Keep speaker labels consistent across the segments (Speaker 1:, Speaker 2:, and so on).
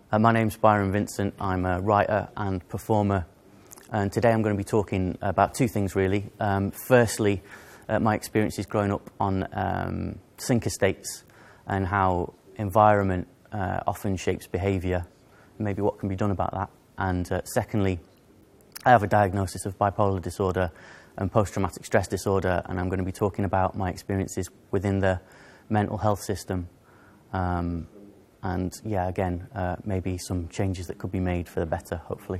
Speaker 1: My name's Byron Vincent. I'm a writer and performer, and today I'm going to be talking about two things really. Firstly, my experiences growing up on sink estates and how environment often shapes behaviour, maybe what can be done about that. And secondly, I have a diagnosis of bipolar disorder and post-traumatic stress disorder, and I'm going to be talking about my experiences within the mental health system. And yeah, again, maybe some changes that could be made for the better, hopefully.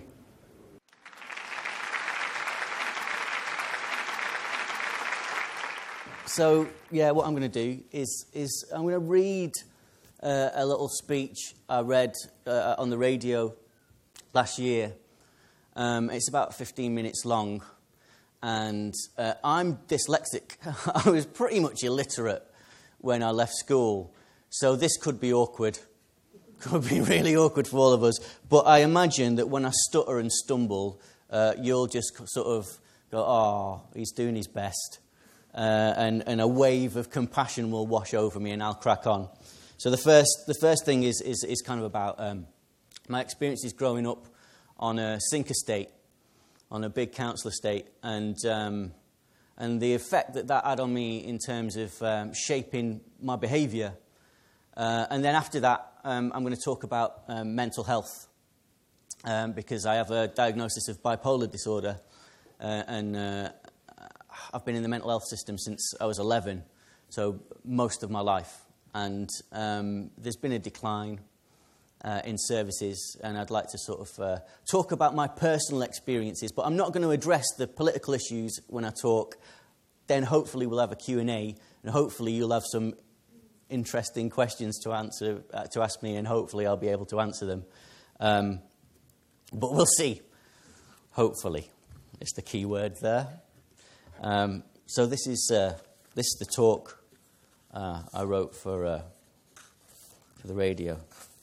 Speaker 1: So, yeah, what I'm going to do is I'm going to read a little speech I read on the radio last year. It's about 15 minutes long, and I'm dyslexic. I was pretty much illiterate when I left school, so this could be awkward. Could be really awkward for all of us. But I imagine that when I stutter and stumble, you'll just sort of go, "Oh, he's doing his best," and a wave of compassion will wash over me, and I'll crack on. So the first thing is kind of about my experiences growing up on a sink estate, on a big council estate, and the effect that had on me in terms of shaping my behaviour. And then after that, I'm going to talk about mental health, because I have a diagnosis of bipolar disorder, and I've been in the mental health system since I was 11, so most of my life. And there's been a decline in services, and I'd like to sort of talk about my personal experiences, but I'm not going to address the political issues when I talk. Then hopefully we'll have a Q&A, and hopefully you'll have some interesting questions to ask me, and hopefully I'll be able to answer them. But we'll see. Hopefully, it's the key word there. So this is the talk I wrote for the radio.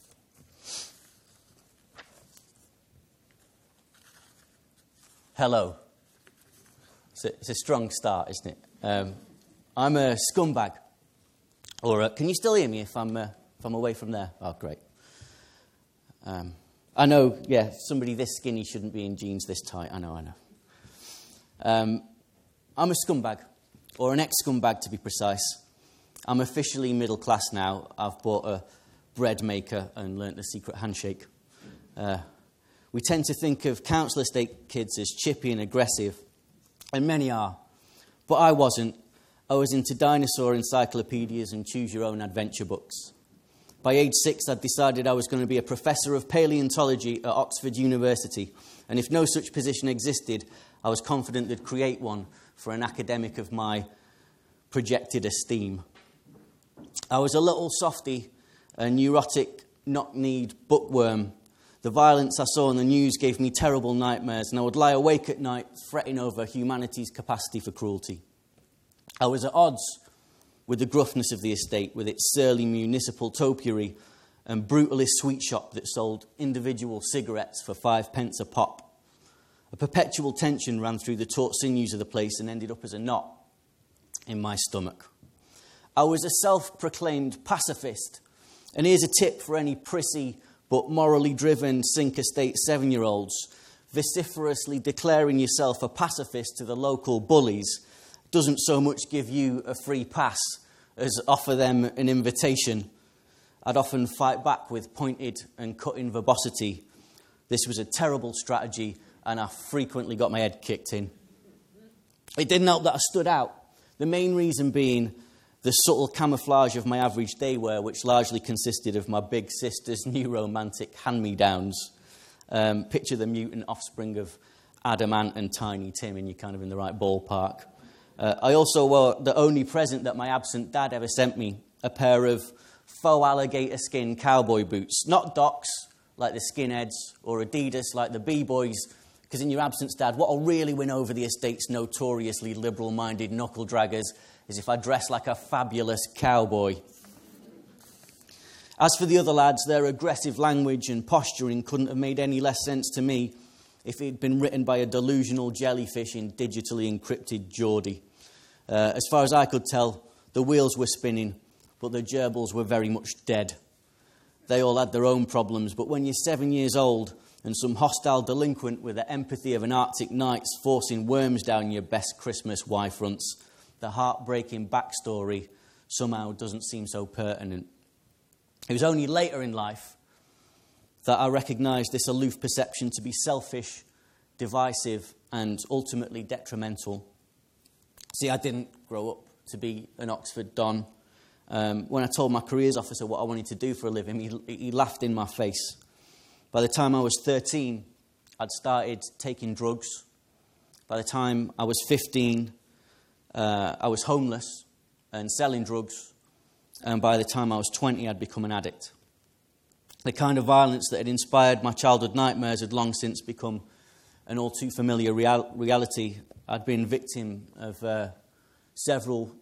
Speaker 1: Hello. It's a strong start, isn't it? I'm a scumbag. Or can you still hear me if I'm away from there? Oh, great. I know, yeah, somebody this skinny shouldn't be in jeans this tight. I know. I'm a scumbag, or an ex-scumbag to be precise. I'm officially middle class now. I've bought a bread maker and learnt the secret handshake. We tend to think of council estate kids as chippy and aggressive, and many are. But I wasn't. I was into dinosaur encyclopedias and choose-your-own-adventure books. By age 6, I'd decided I was going to be a professor of paleontology at Oxford University, and if no such position existed, I was confident they'd create one for an academic of my projected esteem. I was a little softy, a neurotic, knock-kneed bookworm. The violence I saw on the news gave me terrible nightmares, and I would lie awake at night fretting over humanity's capacity for cruelty. I was at odds with the gruffness of the estate, with its surly municipal topiary and brutalist sweet shop that sold individual cigarettes for 5 pence a pop. A perpetual tension ran through the taut sinews of the place and ended up as a knot in my stomach. I was a self-proclaimed pacifist, and here's a tip for any prissy but morally driven sink estate 7-year-olds. Vociferously declaring yourself a pacifist to the local bullies doesn't so much give you a free pass as offer them an invitation. I'd often fight back with pointed and cutting verbosity. This was a terrible strategy, and I frequently got my head kicked in. It didn't help that I stood out, the main reason being the subtle camouflage of my average day wear, which largely consisted of my big sister's new romantic hand-me-downs. Picture the mutant offspring of Adam Ant and Tiny Tim, and you're kind of in the right ballpark. I also wore the only present that my absent dad ever sent me, a pair of faux alligator skin cowboy boots. Not Docs, like the skinheads, or Adidas, like the B-boys, because in your absence, Dad, what will really win over the estate's notoriously liberal-minded knuckle-draggers is if I dress like a fabulous cowboy. As for the other lads, their aggressive language and posturing couldn't have made any less sense to me if it had been written by a delusional jellyfish in digitally encrypted Geordie. As far as I could tell, the wheels were spinning, but the gerbils were very much dead. they all had their own problems. But when you're 7 years old and some hostile delinquent with the empathy of an Arctic night's forcing worms down your best Christmas Y-fronts, the heartbreaking backstory somehow doesn't seem so pertinent. It was only later in life that I recognised this aloof perception to be selfish, divisive, and ultimately detrimental. See, I didn't grow up to be an Oxford Don. When I told my careers officer what I wanted to do for a living, he laughed in my face. By the time I was 13, I'd started taking drugs. By the time I was 15, I was homeless and selling drugs. And by the time I was 20, I'd become an addict. The kind of violence that had inspired my childhood nightmares had long since become an all too familiar reality. I'd been victim of several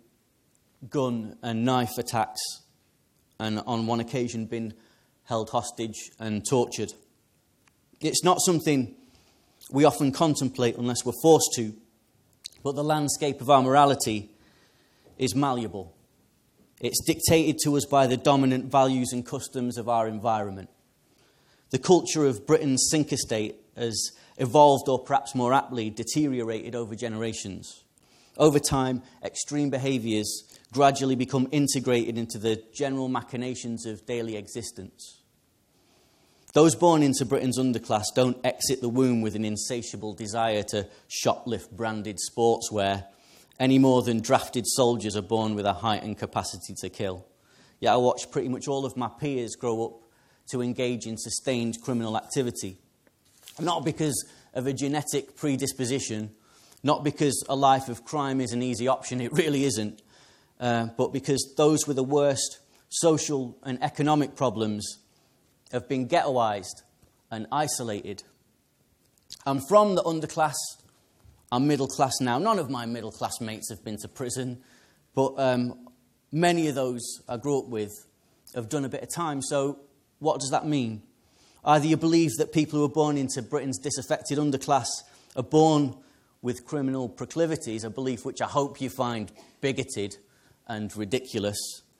Speaker 1: gun and knife attacks, and on one occasion been held hostage and tortured. It's not something we often contemplate unless we're forced to, but the landscape of our morality is malleable. It's dictated to us by the dominant values and customs of our environment. The culture of Britain's sinker state has evolved, or perhaps more aptly, deteriorated over generations. Over time, extreme behaviours gradually become integrated into the general machinations of daily existence. Those born into Britain's underclass don't exit the womb with an insatiable desire to shoplift branded sportswear any more than drafted soldiers are born with a heightened capacity to kill. Yet I watched pretty much all of my peers grow up to engage in sustained criminal activity. Not because of a genetic predisposition, not because a life of crime is an easy option, it really isn't, but because those with the worst social and economic problems have been ghettoised and isolated. I'm from the underclass. I'm middle class now. None of my middle class mates have been to prison, but many of those I grew up with have done a bit of time. So what does that mean? Either you believe that people who are born into Britain's disaffected underclass are born with criminal proclivities, a belief which I hope you find bigoted and ridiculous,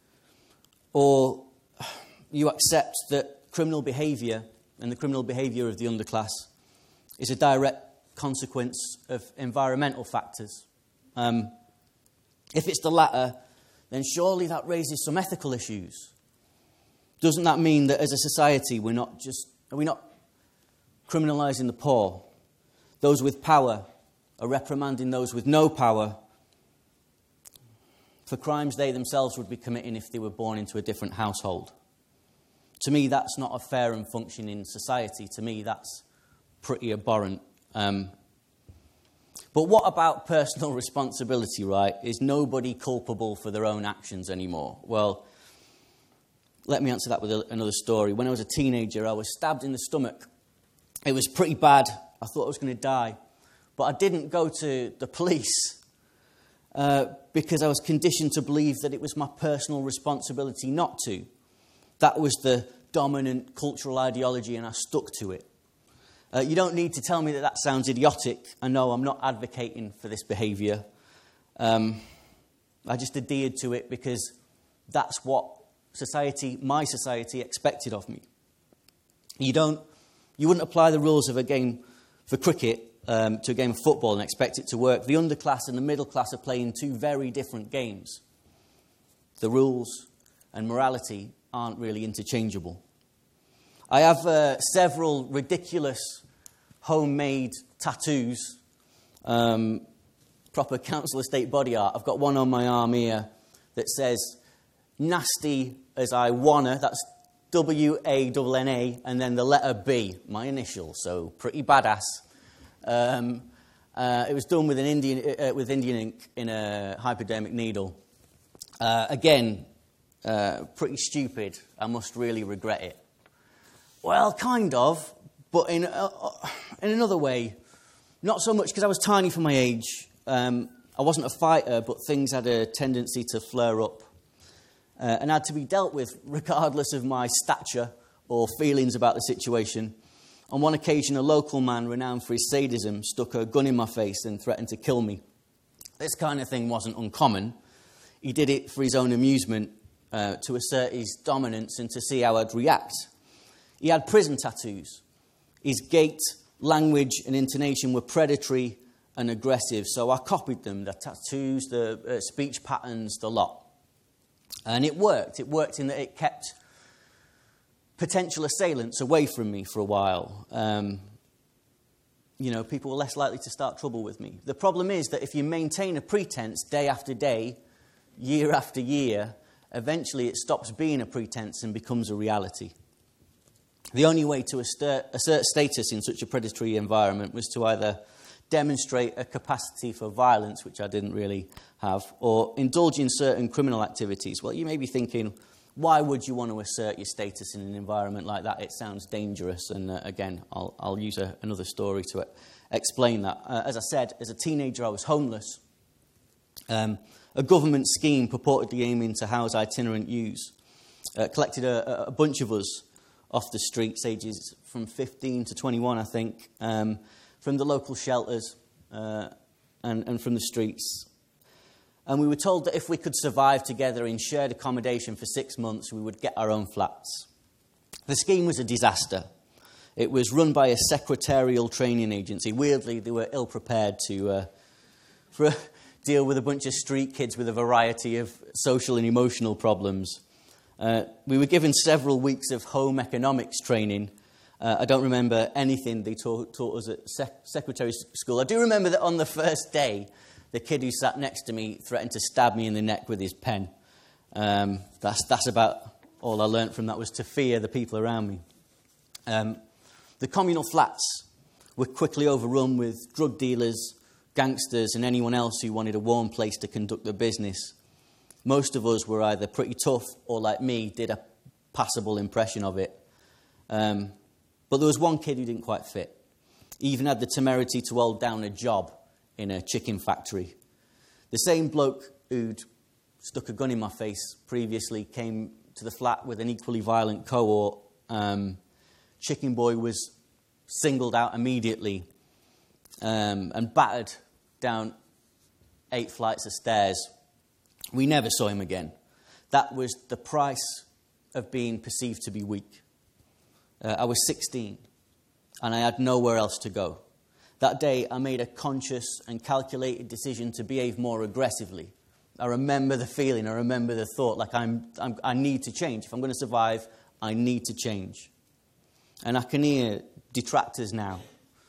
Speaker 1: or you accept that criminal behaviour and the criminal behaviour of the underclass is a direct consequence of environmental factors. If it's the latter, then surely that raises some ethical issues. Doesn't that mean that as a society are we not criminalising the poor? Those with power are reprimanding those with no power for crimes they themselves would be committing if they were born into a different household. To me, that's not a fair and functioning society. To me, that's pretty abhorrent. But what about personal responsibility, right? Is nobody culpable for their own actions anymore? Well, let me answer that with another story. When I was a teenager, I was stabbed in the stomach. It was pretty bad. I thought I was going to die. But I didn't go to the police because I was conditioned to believe that it was my personal responsibility not to. That was the dominant cultural ideology, and I stuck to it. You don't need to tell me that sounds idiotic. I know I'm not advocating for this behaviour. I just adhered to it because that's what my society expected of me. You wouldn't apply the rules of a game for cricket to a game of football and expect it to work. The underclass and the middle class are playing two very different games. The rules and morality aren't really interchangeable. I have several ridiculous homemade tattoos, proper council estate body art. I've got one on my arm here that says, nasty as I wanna, that's W-A-N-N-A, and then the letter B, my initial, so pretty badass. It was done with Indian ink in a hypodermic needle. Again, pretty stupid. I must really regret it. Well, kind of, but in another way, not so much because I was tiny for my age. I wasn't a fighter, but things had a tendency to flare up and had to be dealt with regardless of my stature or feelings about the situation. On one occasion, a local man renowned for his sadism stuck a gun in my face and threatened to kill me. This kind of thing wasn't uncommon. He did it for his own amusement, to assert his dominance and to see how I'd react. He had prison tattoos. His gait, language and intonation were predatory and aggressive, so I copied them, the tattoos, the speech patterns, the lot. And it worked. It worked in that it kept potential assailants away from me for a while. People were less likely to start trouble with me. The problem is that if you maintain a pretense day after day, year after year, eventually it stops being a pretense and becomes a reality. The only way to assert status in such a predatory environment was to either demonstrate a capacity for violence, which I didn't really have, or indulge in certain criminal activities. Well, you may be thinking, why would you want to assert your status in an environment like that? It sounds dangerous, and again, I'll use another story to explain that. As I said, as a teenager, I was homeless. A government scheme purportedly aiming to house itinerant youths collected a bunch of us off the streets, ages from 15 to 21, I think, from the local shelters and from the streets. And we were told that if we could survive together in shared accommodation for 6 months, we would get our own flats. The scheme was a disaster. It was run by a secretarial training agency. Weirdly, they were ill-prepared to deal with a bunch of street kids with a variety of social and emotional problems. We were given several weeks of home economics training. I don't remember anything they taught us at secretary school. I do remember that on the first day, the kid who sat next to me threatened to stab me in the neck with his pen. That's about all I learnt from that, was to fear the people around me. The communal flats were quickly overrun with drug dealers, gangsters, and anyone else who wanted a warm place to conduct their business. Most of us were either pretty tough or, like me, did a passable impression of it. But there was one kid who didn't quite fit. He even had the temerity to hold down a job in a chicken factory. The same bloke who'd stuck a gun in my face previously came to the flat with an equally violent cohort. Chicken Boy was singled out immediately and battered down 8 flights of stairs. We never saw him again. That was the price of being perceived to be weak. I was 16 and I had nowhere else to go. That day, I made a conscious and calculated decision to behave more aggressively. I remember the feeling, I remember the thought, like I need to change. If I'm going to survive, I need to change. And I can hear detractors now.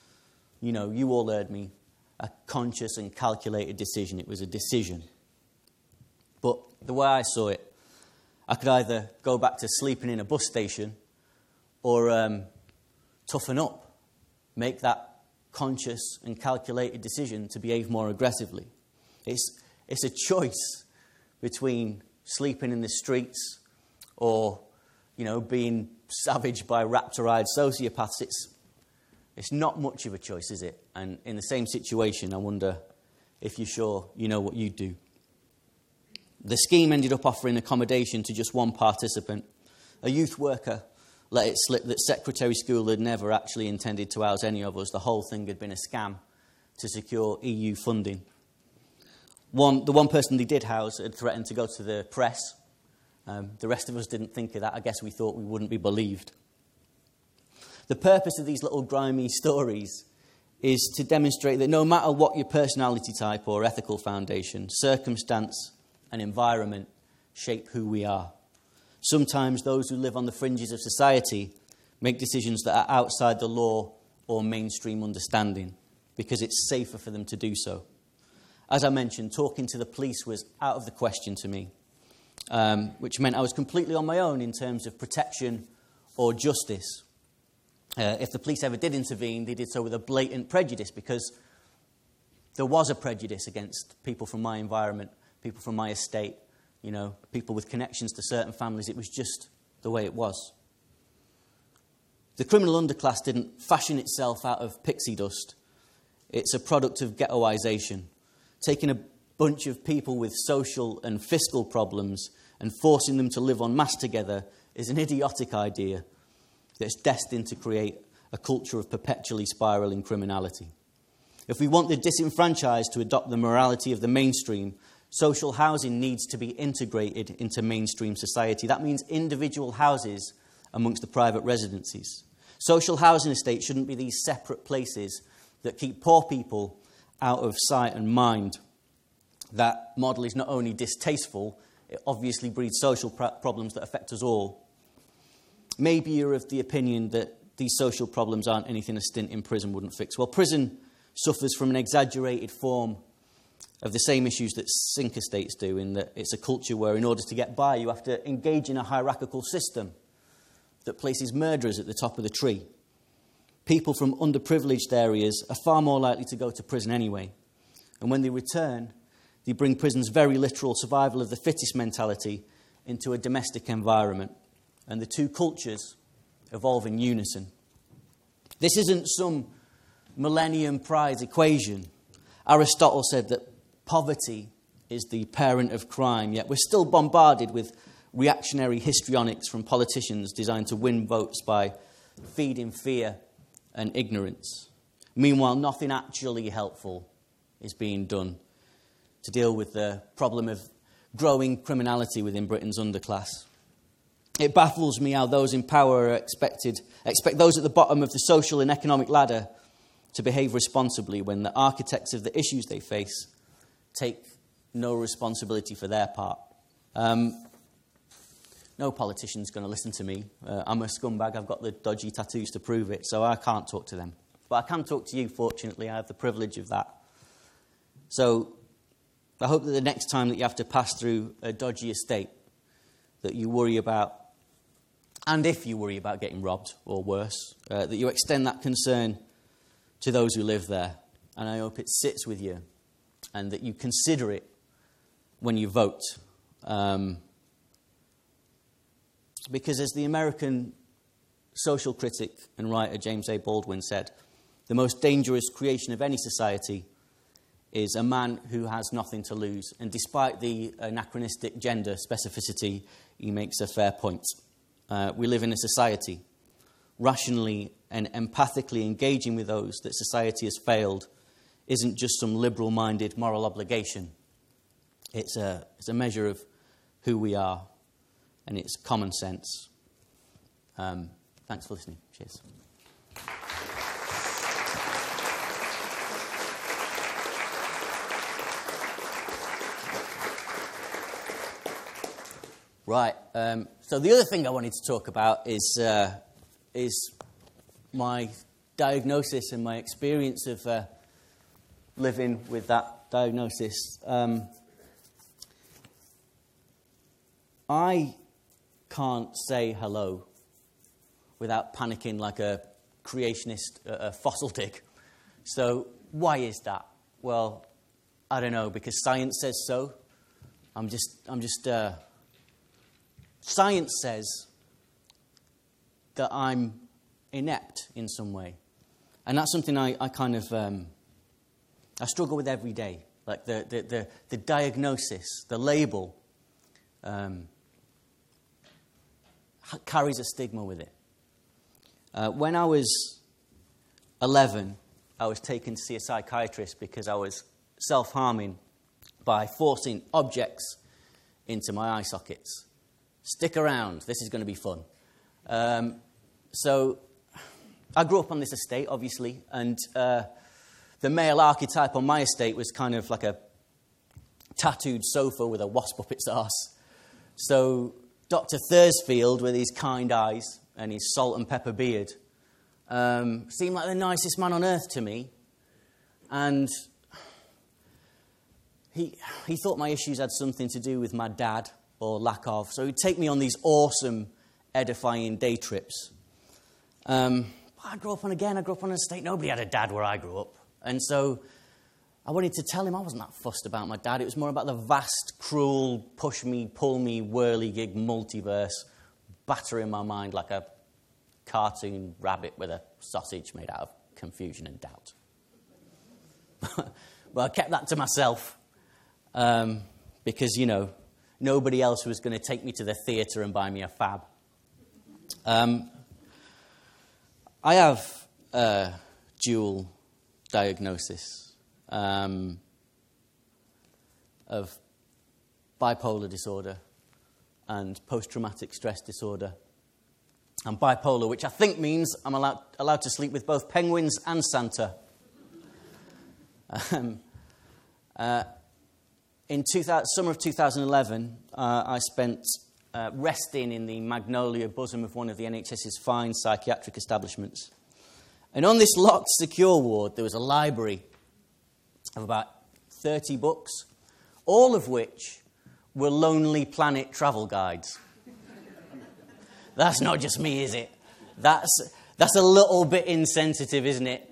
Speaker 1: You all heard me. A conscious and calculated decision. It was a decision. But the way I saw it, I could either go back to sleeping in a bus station or toughen up, make that conscious and calculated decision to behave more aggressively. It's a choice between sleeping in the streets or, being savaged by raptor-eyed sociopaths. It's not much of a choice, is it? And in the same situation, I wonder if you're sure you know what you'd do. The scheme ended up offering accommodation to just one participant. A youth worker let it slip that secretary school had never actually intended to house any of us. The whole thing had been a scam to secure EU funding. The one person they did house had threatened to go to the press. The rest of us didn't think of that. I guess we thought we wouldn't be believed. The purpose of these little grimy stories is to demonstrate that no matter what your personality type or ethical foundation, circumstance and environment shape who we are. Sometimes those who live on the fringes of society make decisions that are outside the law or mainstream understanding because it's safer for them to do so. As I mentioned, talking to the police was out of the question to me, which meant I was completely on my own in terms of protection or justice. If the police ever did intervene, they did so with a blatant prejudice because there was a prejudice against people from my environment, people from my estate, people with connections to certain families. It was just the way it was. The criminal underclass didn't fashion itself out of pixie dust. It's a product of ghettoization. Taking a bunch of people with social and fiscal problems and forcing them to live en masse together is an idiotic idea that's destined to create a culture of perpetually spiralling criminality. If we want the disenfranchised to adopt the morality of the mainstream, Social housing needs to be integrated into mainstream society. That means individual houses amongst the private residencies. Social housing estates shouldn't be these separate places that keep poor people out of sight and mind. That model is not only distasteful, it obviously breeds social problems that affect us all. Maybe you're of the opinion that these social problems aren't anything a stint in prison wouldn't fix. Well, prison suffers from an exaggerated form of the same issues that sink estates do, in that it's a culture where in order to get by you have to engage in a hierarchical system that places murderers at the top of the tree. People from underprivileged areas are far more likely to go to prison anyway. And when they return, they bring prison's very literal survival of the fittest mentality into a domestic environment. And the two cultures evolve in unison. This isn't some Millennium Prize equation. Aristotle said that poverty is the parent of crime, yet we're still bombarded with reactionary histrionics from politicians designed to win votes by feeding fear and ignorance. Meanwhile, nothing actually helpful is being done to deal with the problem of growing criminality within Britain's underclass. It baffles me how those in power expect those at the bottom of the social and economic ladder to behave responsibly when the architects of the issues they face take no responsibility for their part. No politician's going to listen to me. I'm a scumbag. I've got the dodgy tattoos to prove it, so I can't talk to them. But I can talk to you, fortunately. I have the privilege of that. So I hope that the next time that you have to pass through a dodgy estate, that you worry about, and if you worry about getting robbed or worse, that you extend that concern to those who live there. And I hope it sits with you and that you consider it when you vote. Because as the American social critic and writer James A. Baldwin said, the most dangerous creation of any society is a man who has nothing to lose. And despite the anachronistic gender specificity, he makes a fair point. We live in a society. Rationally and empathically engaging with those that society has failed isn't just some liberal-minded moral obligation. It's a measure of who we are, and it's common sense. Thanks for listening. Cheers. Right. So the other thing I wanted to talk about is my diagnosis and my experience of living with that diagnosis. I can't say hello without panicking like a creationist fossil dig. So why is that? Well, I don't know, because science says so. Science says that I'm inept in some way. And that's something I kind of, I struggle with every day. Like the diagnosis, the label, carries a stigma with it. When I was 11, I was taken to see a psychiatrist because I was self-harming by forcing objects into my eye sockets. Stick around, this is going to be fun. So I grew up on this estate, obviously, and the male archetype on my estate was kind of like a tattooed sofa with a wasp up its arse. So Dr. Thursfield, with his kind eyes and his salt and pepper beard, seemed like the nicest man on earth to me. And he thought my issues had something to do with my dad, or lack of. So he'd take me on these awesome, edifying day trips. I grew up on an estate. Nobody had a dad where I grew up. And so I wanted to tell him I wasn't that fussed about my dad. It was more about the vast, cruel, push me, pull me, whirligig multiverse battering my mind like a cartoon rabbit with a sausage made out of confusion and doubt. But I kept that to myself because, nobody else was going to take me to the theatre and buy me a fab. I have a dual diagnosis of bipolar disorder and post-traumatic stress disorder. I'm bipolar, which I think means I'm allowed to sleep with both penguins and Santa. In summer of 2011, I spent resting in the magnolia bosom of one of the NHS's fine psychiatric establishments. And on this locked, secure ward, there was a library of about 30 books, all of which were Lonely Planet travel guides. That's not just me, is it? That's a little bit insensitive, isn't it?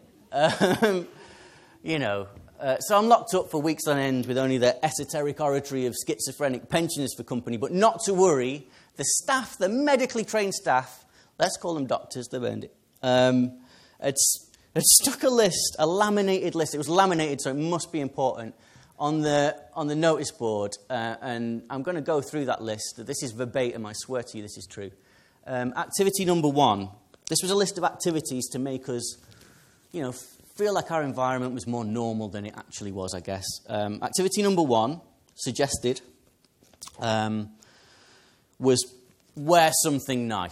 Speaker 1: So I'm locked up for weeks on end with only the esoteric oratory of schizophrenic pensioners for company. But not to worry, the staff, the medically trained staff, let's call them doctors, they've earned it, had stuck a list, a laminated list. It was laminated, so it must be important, on the notice board. And I'm going to go through that list. This is verbatim, I swear to you this is true. Activity number 1. This was a list of activities to make us, feel like our environment was more normal than it actually was, I guess. Activity number 1, suggested, was wear something nice.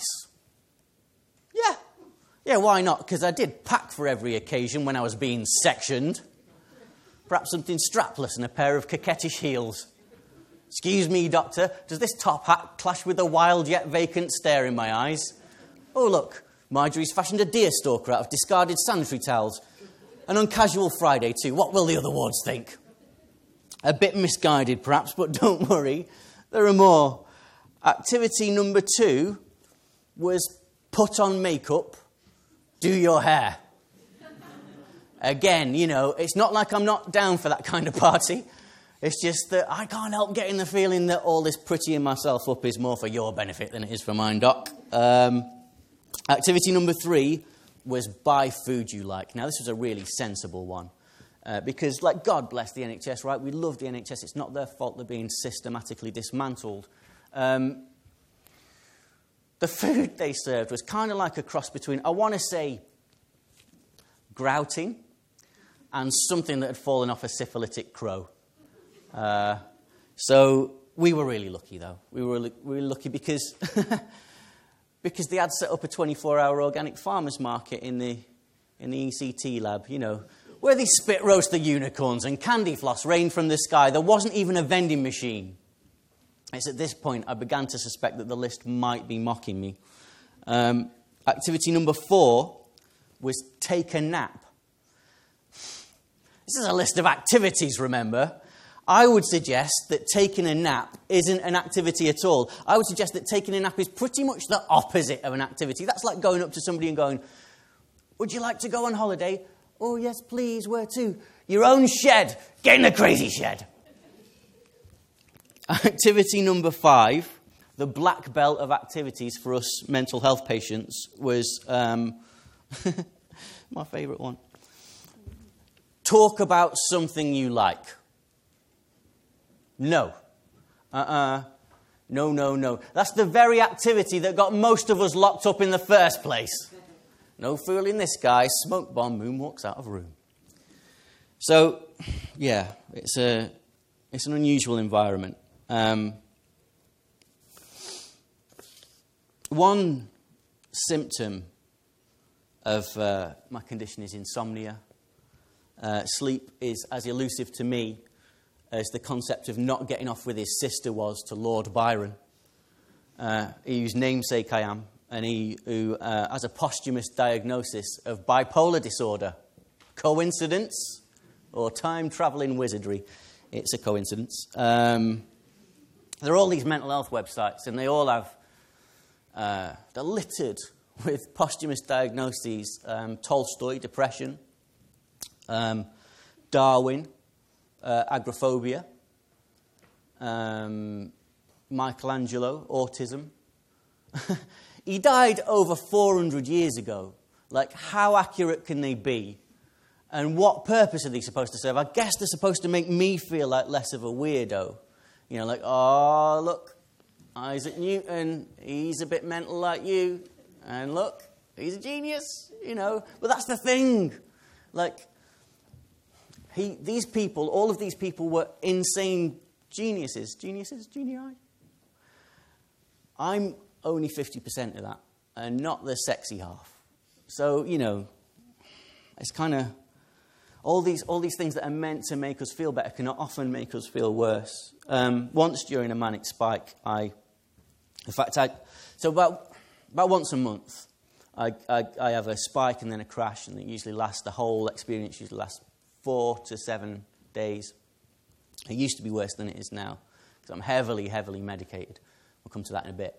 Speaker 1: Yeah, why not? Because I did pack for every occasion when I was being sectioned. Perhaps something strapless and a pair of coquettish heels. Excuse me, doctor, does this top hat clash with a wild yet vacant stare in my eyes? Oh, look, Marjorie's fashioned a deer stalker out of discarded sanitary towels. And on Casual Friday, too. What will the other wards think? A bit misguided, perhaps, but don't worry. There are more. Activity number 2 was put on makeup, do your hair. Again, it's not like I'm not down for that kind of party. It's just that I can't help getting the feeling that all this prettying myself up is more for your benefit than it is for mine, Doc. Activity number 3 was buy food you like. Now, this was a really sensible one. Because, God bless the NHS, right? We love the NHS. It's not their fault they're being systematically dismantled. The food they served was kind of like a cross between, I want to say, grouting and something that had fallen off a syphilitic crow. So we were really lucky, though. We were really lucky because because they had set up a 24-hour organic farmers market in the ECT lab, where they spit roast the unicorns and candy floss rained from the sky. There wasn't even a vending machine. It's at this point I began to suspect that the list might be mocking me. Activity number 4 was take a nap. This is a list of activities, remember? I would suggest that taking a nap isn't an activity at all. I would suggest that taking a nap is pretty much the opposite of an activity. That's like going up to somebody and going, would you like to go on holiday? Oh, yes, please. Where to? Your own shed. Get in the crazy shed. Activity number 5, the black belt of activities for us mental health patients, was my favourite one. Talk about something you like. No. No. That's the very activity that got most of us locked up in the first place. No fooling this guy. Smoke bomb, moonwalks out of room. So, yeah, it's an unusual environment. One symptom of my condition is insomnia. Sleep is as elusive to me as the concept of not getting off with his sister was to Lord Byron, whose namesake I am, and who has a posthumous diagnosis of bipolar disorder. Coincidence or time-travelling wizardry? It's a coincidence. There are all these mental health websites, and they all have, they're littered with posthumous diagnoses. Tolstoy, depression. Darwin, agoraphobia. Michelangelo, autism. He died over 400 years ago. How accurate can they be? And what purpose are they supposed to serve? I guess they're supposed to make me feel like less of a weirdo. Oh, look, Isaac Newton, he's a bit mental like you. And look, he's a genius, But that's the thing. All of these people were insane genii. I'm only 50% of that, and not the sexy half. So, it's kind of... All these things that are meant to make us feel better can often make us feel worse. Once during a manic spike, so about once a month, I have a spike and then a crash, and the whole experience usually lasts 4 to 7 days. It used to be worse than it is now, because I'm heavily, heavily medicated. We'll come to that in a bit.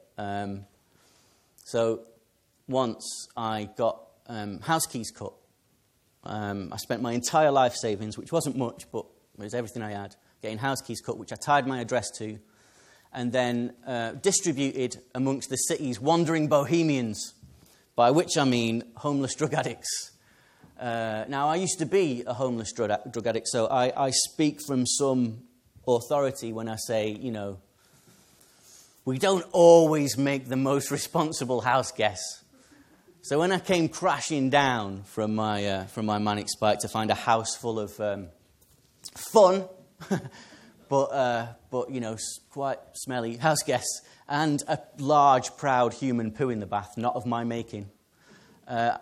Speaker 1: So once I got house keys cut. I spent my entire life savings, which wasn't much, but it was everything I had, getting house keys cut, which I tied my address to, and then distributed amongst the city's wandering bohemians, by which I mean homeless drug addicts. Now, I used to be a homeless drug addict, so I speak from some authority when I say, we don't always make the most responsible house guests. So when I came crashing down from my manic spike to find a house full of fun, but quite smelly house guests, and a large, proud human poo in the bath, not of my making, the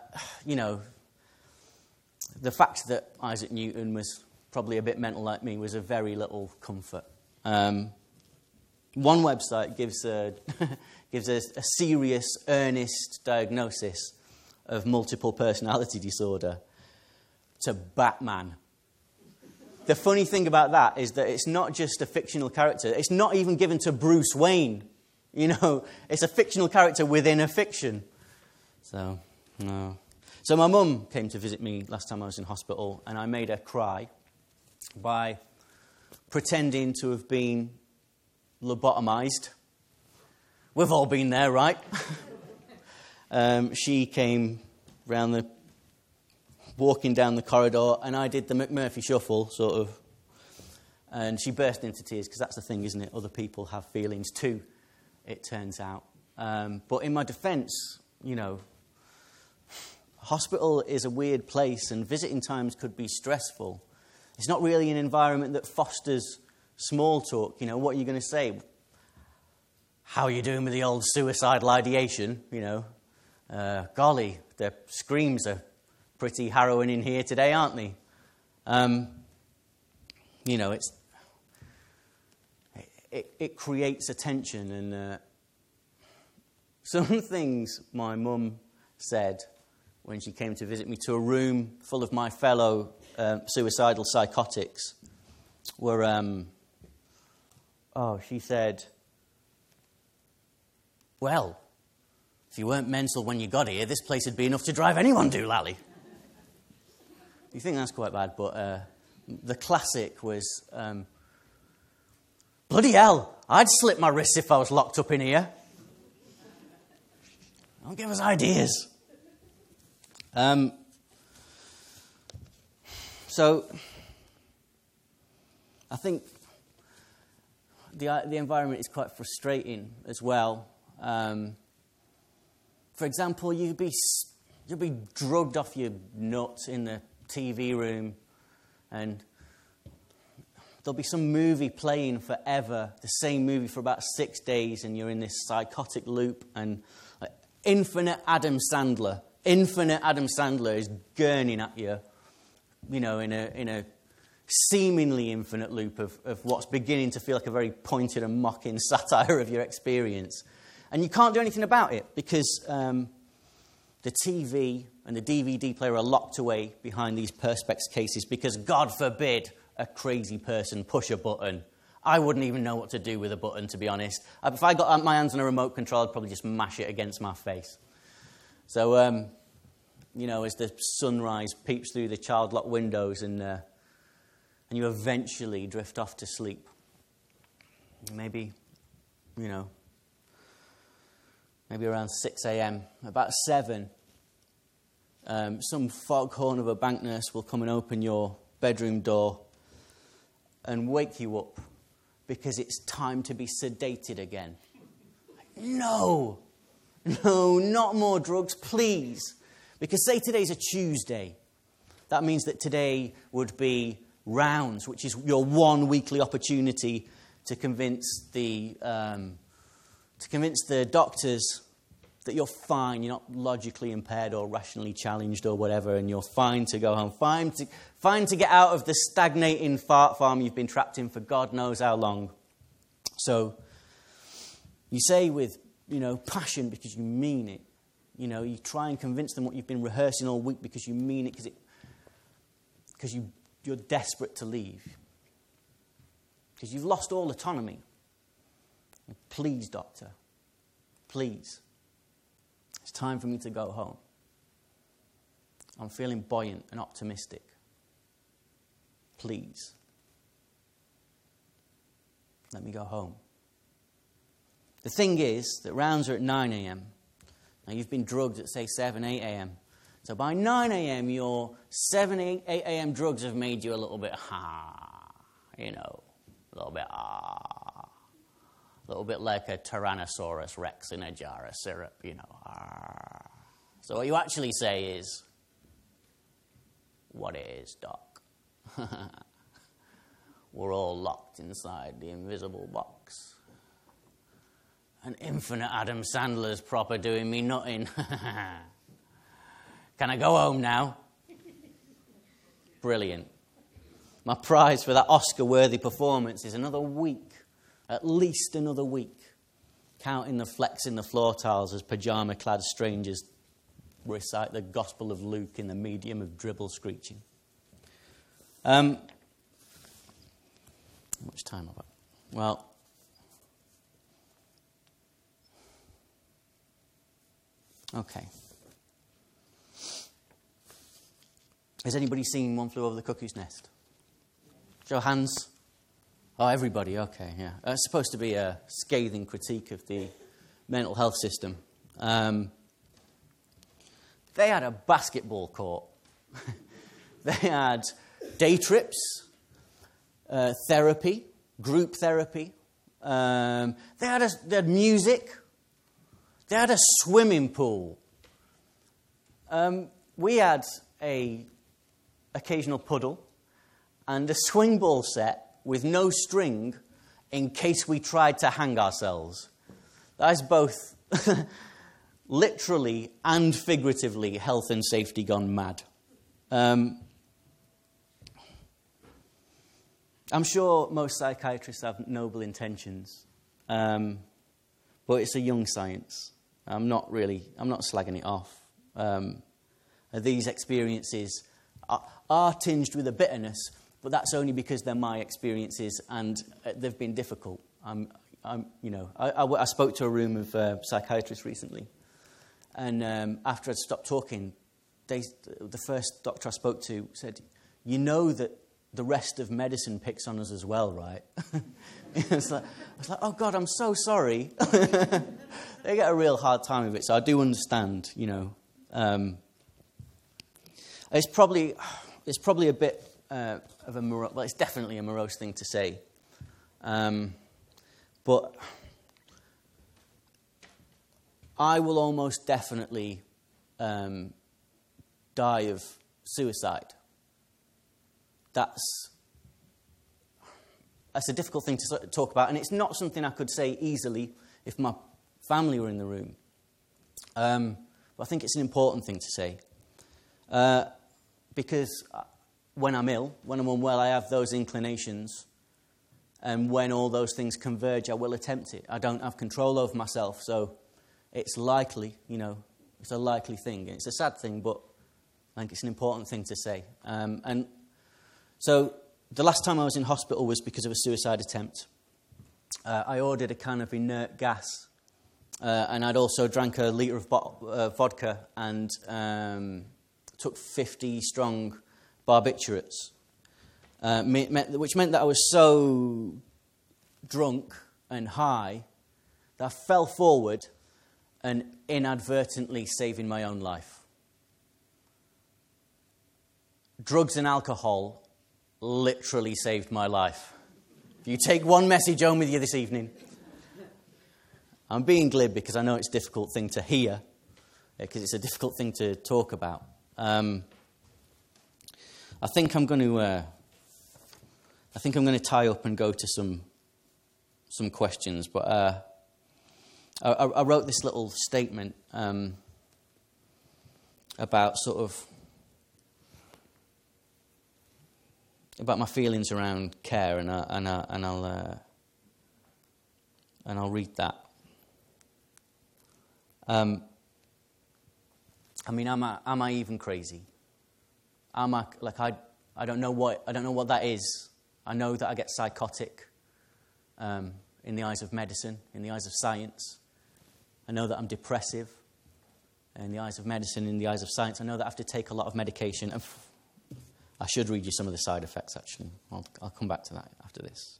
Speaker 1: fact that Isaac Newton was probably a bit mental like me was a very little comfort. One website gives a serious, earnest diagnosis of multiple personality disorder to Batman. The funny thing about that is that it's not just a fictional character. It's not even given to Bruce Wayne. It's a fictional character within a fiction. So, no. So my mum came to visit me last time I was in hospital, and I made her cry by pretending to have been lobotomized. We've all been there, right? She came walking down the corridor, and I did the McMurphy shuffle, sort of. And she burst into tears, because that's the thing, isn't it? Other people have feelings too, it turns out. But in my defence, hospital is a weird place, and visiting times could be stressful. It's not really an environment that fosters small talk. What are you going to say? How are you doing with the old suicidal ideation? Golly, the screams are pretty harrowing in here today, aren't they? It creates a tension, and some things my mum said when she came to visit me to a room full of my fellow suicidal psychotics were, she said, well, if you weren't mental when you got here, this place would be enough to drive anyone doolally. You think that's quite bad, but the classic was, bloody hell, I'd slip my wrists if I was locked up in here. Don't give us ideas. So, I think the environment is quite frustrating as well. For example, you'll be drugged off your nuts in the TV room, and there'll be some movie playing forever, the same movie for about 6 days, and you're in this psychotic loop, and infinite Adam Sandler is gurning at you, in a seemingly infinite loop of what's beginning to feel like a very pointed and mocking satire of your experience. And you can't do anything about it because the TV and the DVD player are locked away behind these Perspex cases because, God forbid, a crazy person push a button. I wouldn't even know what to do with a button, to be honest. If I got my hands on a remote control, I'd probably just mash it against my face. So, as the sunrise peeps through the child-locked windows and you eventually drift off to sleep. Maybe around 6 a.m., about 7, some foghorn of a bank nurse will come and open your bedroom door and wake you up because it's time to be sedated again. No, not more drugs, please. Because say today's a Tuesday. That means that today would be rounds, which is your one weekly opportunity to convince the doctors that you're fine, you're not logically impaired or rationally challenged or whatever, and you're fine to go home, fine to get out of the stagnating fart farm you've been trapped in for God knows how long. So you say with, passion because you mean it. You try and convince them what you've been rehearsing all week because you mean it, because you're desperate to leave. Because you've lost all autonomy. Please, doctor, please. It's time for me to go home. I'm feeling buoyant and optimistic. Please. Let me go home. The thing is that rounds are at 9 a.m. Now you've been drugged at, say, 7, 8 a.m. So by 9 a.m. your 7, 8 a.m. drugs have made you a little bit, a little bit like a Tyrannosaurus Rex in a jar of syrup, So what you actually say is, what it is, Doc. We're all locked inside the invisible box. And infinite Adam Sandler's proper doing me nothing. Can I go home now? Brilliant. My prize for that Oscar-worthy performance is another week. At least another week, counting the flecks in the floor tiles as pyjama-clad strangers recite the Gospel of Luke in the medium of dribble screeching. How much time have I got? Well, okay. Has anybody seen One Flew Over the Cuckoo's Nest? Show hands. Oh, everybody, okay, yeah. It's supposed to be a scathing critique of the mental health system. They had a basketball court. They had day trips, therapy, group therapy. They had music. They had a swimming pool. We had a occasional puddle and a swing ball set with no string in case we tried to hang ourselves. That is both literally and figuratively health and safety gone mad. I'm sure most psychiatrists have noble intentions, but it's a young science. I'm not slagging it off. These experiences are tinged with a bitterness, but that's only because they're my experiences and they've been difficult. I spoke to a room of psychiatrists recently, and after I'd stopped talking, the first doctor I spoke to said, "You know that the rest of medicine picks on us as well, right?" I was like, "Oh God, I'm so sorry." They get a real hard time of it, so I do understand. It's probably a bit of a morose. Well, it's definitely a morose thing to say, but I will almost definitely die of suicide. That's a difficult thing to talk about, and it's not something I could say easily if my family were in the room. But I think it's an important thing to say. Because when I'm ill, when I'm unwell, I have those inclinations. And when all those things converge, I will attempt it. I don't have control over myself, so it's likely, it's a likely thing. It's a sad thing, but I think it's an important thing to say. And so the last time I was in hospital was because of a suicide attempt. I ordered a can of inert gas, and I'd also drank a litre of vodka and took 50 strong barbiturates, which meant that I was so drunk and high that I fell forward and inadvertently saving my own life. Drugs and alcohol literally saved my life. If you take one message home with you this evening, I'm being glib because I know it's a difficult thing to hear, because it's a difficult thing to talk about. I think I'm going to tie up and go to some some questions, but I wrote this little statement about sort of about my feelings around care, and I'll read that. I mean, am I even crazy? Am I like I don't know what that is. I know that I get psychotic in the eyes of medicine, in the eyes of science. I know that I'm depressive in the eyes of medicine, in the eyes of science. I know that I have to take a lot of medication. I should read you some of the side effects, actually. I'll come back to that after this.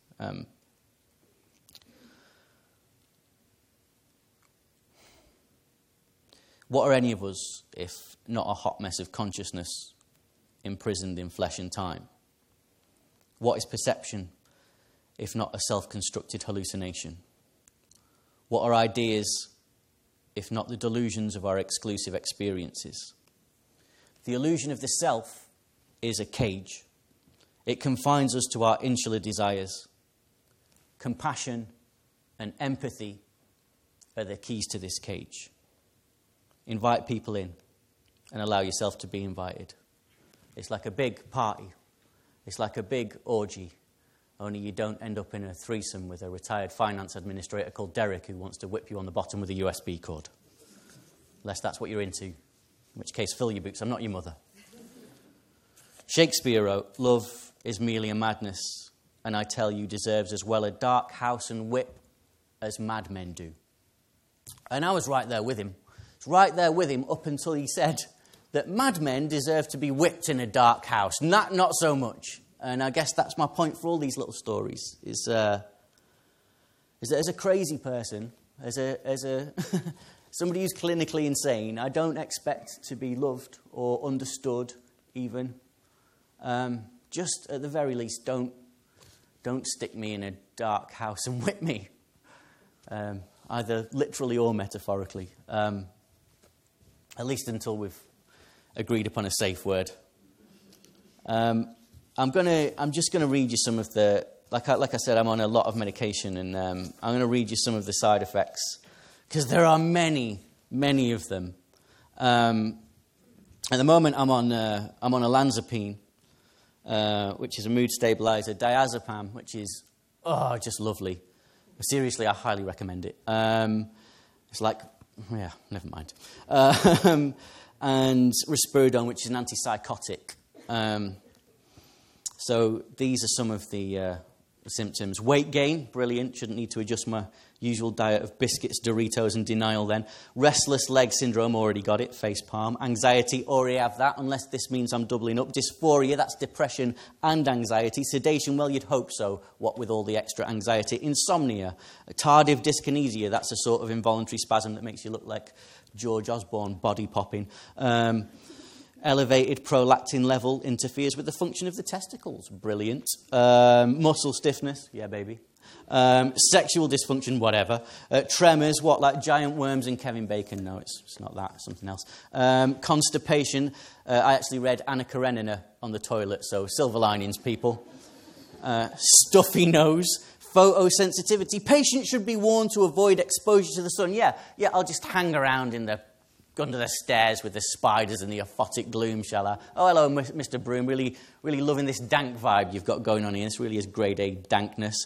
Speaker 1: What are any of us if not a hot mess of consciousness imprisoned in flesh and time? What is perception if not a self-constructed hallucination? What are ideas if not the delusions of our exclusive experiences? The illusion of the self is a cage. It confines us to our insular desires. Compassion and empathy are the keys to this cage. Invite people in and allow yourself to be invited. It's like a big party. It's like a big orgy, only you don't end up in a threesome with a retired finance administrator called Derek who wants to whip you on the bottom with a USB cord. Unless that's what you're into, in which case fill your boots, I'm not your mother. Shakespeare wrote, "Love is merely a madness, and I tell you deserves as well a dark house and whip as madmen do." And I was right there with him. I was right there with him up until he said that madmen deserve to be whipped in a dark house. Not so much. And I guess that's my point for all these little stories, is that as a crazy person, as a somebody who's clinically insane, I don't expect to be loved or understood even. Just at the very least, don't stick me in a dark house and whip me, either literally or metaphorically. At least until we've agreed upon a safe word. I'm just gonna read you some of the like I said, I'm on a lot of medication, and I'm going to read you some of the side effects because there are many of them. At the moment, I'm on olanzapine, which is a mood stabilizer, diazepam, which is just lovely. Seriously, I highly recommend it. It's like, yeah, never mind. And risperidone, which is an antipsychotic. So these are some of the symptoms. Weight gain, brilliant. Shouldn't need to adjust my usual diet of biscuits, Doritos, and denial then. Restless leg syndrome, already got it. Face palm. Anxiety, already have that, unless this means I'm doubling up. Dysphoria, that's depression and anxiety. Sedation, well, you'd hope so, what with all the extra anxiety. Insomnia. Tardive dyskinesia, that's a sort of involuntary spasm that makes you look like George Osborne body popping. Elevated prolactin level interferes with the function of the testicles. Brilliant. Muscle stiffness. Yeah, baby. Sexual dysfunction, whatever. Tremors, what, like giant worms in Kevin Bacon? No, it's not that. It's something else. Constipation. I actually read Anna Karenina on the toilet, so silver linings, people. Stuffy nose. Photosensitivity. Patients should be warned to avoid exposure to the sun. Yeah, I'll just hang around under the stairs with the spiders and the aphotic gloom, shall I? Oh, hello, Mr. Broom. Really loving this dank vibe you've got going on here. This really is grade A dankness.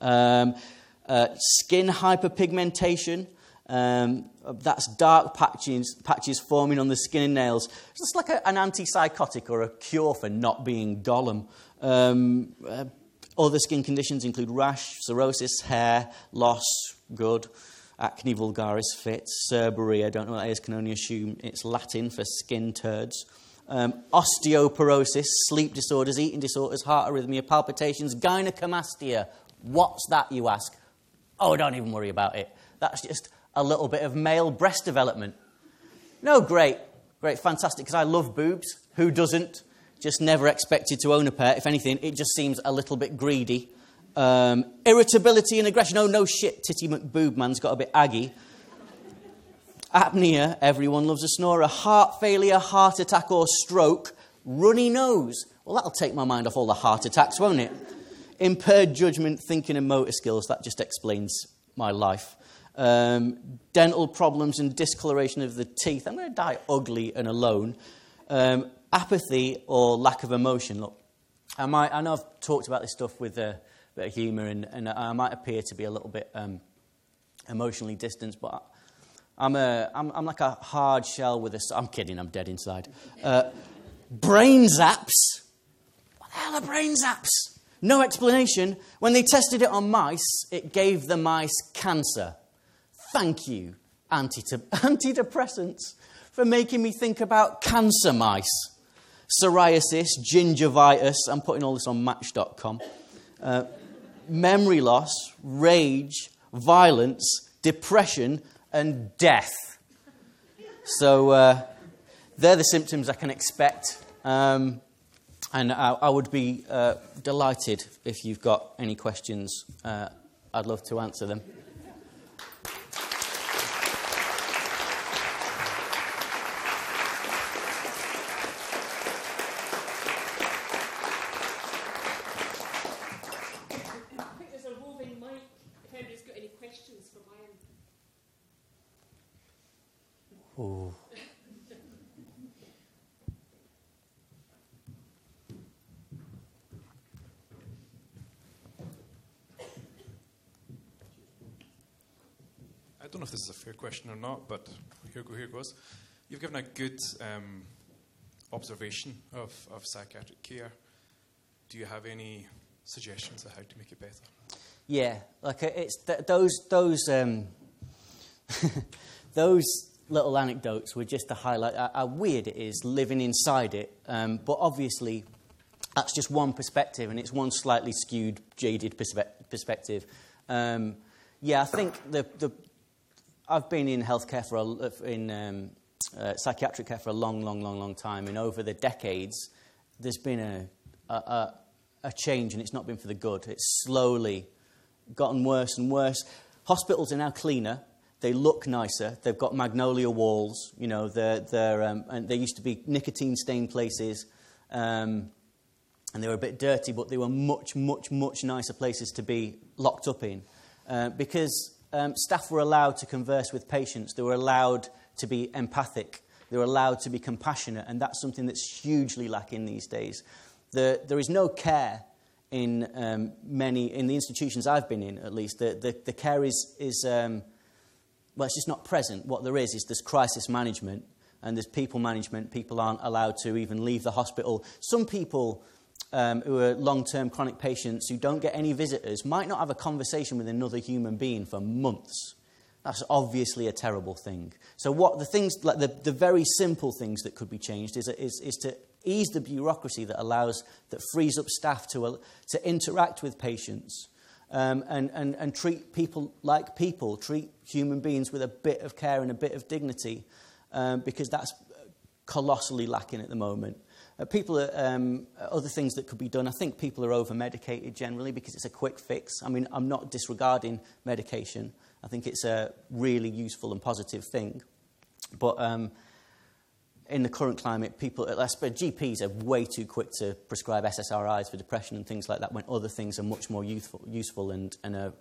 Speaker 1: Skin hyperpigmentation. That's dark patches forming on the skin and nails. It's just like an antipsychotic or a cure for not being Gollum. Other skin conditions include rash, cirrhosis, hair loss, good. Acne vulgaris fit. Cerbury, I don't know what that is, can only assume it's Latin for skin turds. Osteoporosis, sleep disorders, eating disorders, heart arrhythmia, palpitations, gynecomastia. What's that, you ask? Oh, don't even worry about it. That's just a little bit of male breast development. No, great, fantastic, because I love boobs. Who doesn't? Just never expected to own a pair. If anything, it just seems a little bit greedy. Irritability and aggression. Oh, no shit, Titty McBoobman's got a bit aggy. Apnea, everyone loves a snorer. Heart failure, heart attack or stroke. Runny nose. Well, that'll take my mind off all the heart attacks, won't it? impaired judgment, thinking and motor skills. That just explains my life. Dental problems and discoloration of the teeth. I'm going to die ugly and alone. Apathy or lack of emotion. Look, I know I've talked about this stuff with a bit of humour, and I might appear to be a little bit emotionally distanced, but I'm like a hard shell with a... I'm kidding, I'm dead inside. Brain zaps? What the hell are brain zaps? No explanation. When they tested it on mice, it gave the mice cancer. Thank you, antidepressants, for making me think about cancer mice. Psoriasis, gingivitis, I'm putting all this on Match.com. Memory loss, rage, violence, depression, and death. So they're the symptoms I can expect. And I would be delighted if you've got any questions. I'd love to answer them.
Speaker 2: I think there's a roving mic. If anybody's got any questions for Brian.
Speaker 1: Oh.
Speaker 3: I don't know if this is a fair question or not, but here goes. You've given a good observation of psychiatric care. Do you have any suggestions of how to make it better?
Speaker 1: Yeah, like it's those those little anecdotes were just to highlight how weird it is living inside it. But obviously, that's just one perspective, and it's one slightly skewed, jaded perspective. Yeah, I think I've been in healthcare psychiatric care for a long time, and over the decades, there's been a change, and it's not been for the good. It's slowly gotten worse and worse. Hospitals are now cleaner. They look nicer. They've got magnolia walls. You know, and they used to be nicotine-stained places, and they were a bit dirty, but they were much nicer places to be locked up in, because staff were allowed to converse with patients. They were allowed to be empathic. They were allowed to be compassionate, and that's something that's hugely lacking these days. There is no care in the institutions I've been in, at least. The care is well, it's just not present. What there is there's crisis management and there's people management. People aren't allowed to even leave the hospital. Some people who are long-term chronic patients who don't get any visitors might not have a conversation with another human being for months. That's obviously a terrible thing. So what the things, like the very simple things that could be changed is to ease the bureaucracy that frees up staff to interact with patients and treat people like people, treat human beings with a bit of care and a bit of dignity, because that's colossally lacking at the moment. Other things that could be done. I think people are over-medicated generally because it's a quick fix. I mean, I'm not disregarding medication. I think it's a really useful and positive thing. But in the current climate, GPs are way too quick to prescribe SSRIs for depression and things like that, when other things are much more useful and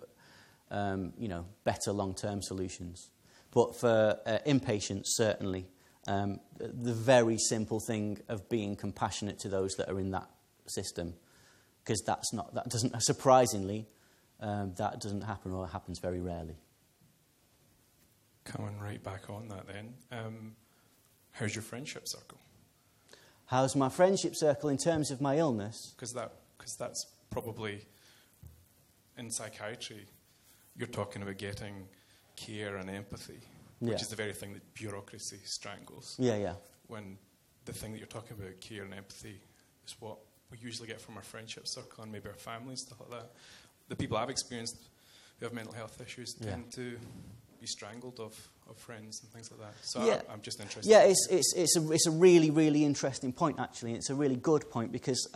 Speaker 1: better long-term solutions. But for inpatients, certainly, the very simple thing of being compassionate to those that are in that system, because that doesn't happen, or it happens very rarely.
Speaker 3: Coming right back on that then, how's your friendship circle?
Speaker 1: How's my friendship circle in terms of my illness?
Speaker 3: Because that's probably, in psychiatry, you're talking about getting care and empathy, which is the very thing that bureaucracy strangles. Yeah. When the thing that you're talking about, care and empathy, is what we usually get from our friendship circle and maybe our families, stuff like that. The people I've experienced who have mental health issues tend to be strangled of friends and things like that. So I'm just interested.
Speaker 1: Yeah, it's a really, really interesting point, actually. It's a really good point, because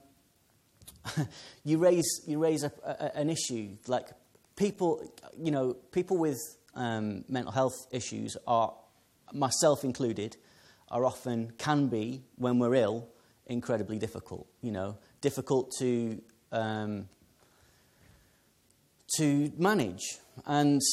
Speaker 1: you raise an issue. Like, people with mental health issues, are, myself included, can be, when we're ill, incredibly difficult. Difficult to to manage. And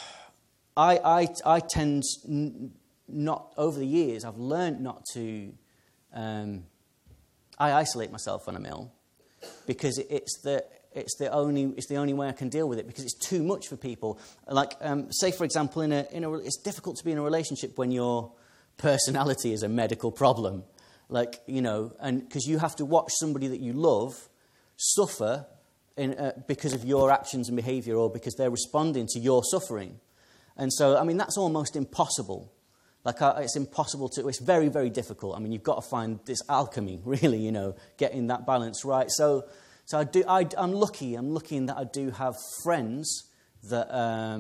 Speaker 1: I tend not, over the years, I've learned not to, I isolate myself when I'm ill, because it's the only way I can deal with it, because it's too much for people. Like, say for example, it's difficult to be in a relationship when your personality is a medical problem, like, you know, and because you have to watch somebody that you love suffer because of your actions and behaviour, or because they're responding to your suffering. And so, I mean, that's almost impossible. Like, it's very, very difficult. I mean, you've got to find this alchemy, really, you know, getting that balance right. So I'm lucky in that I do have friends that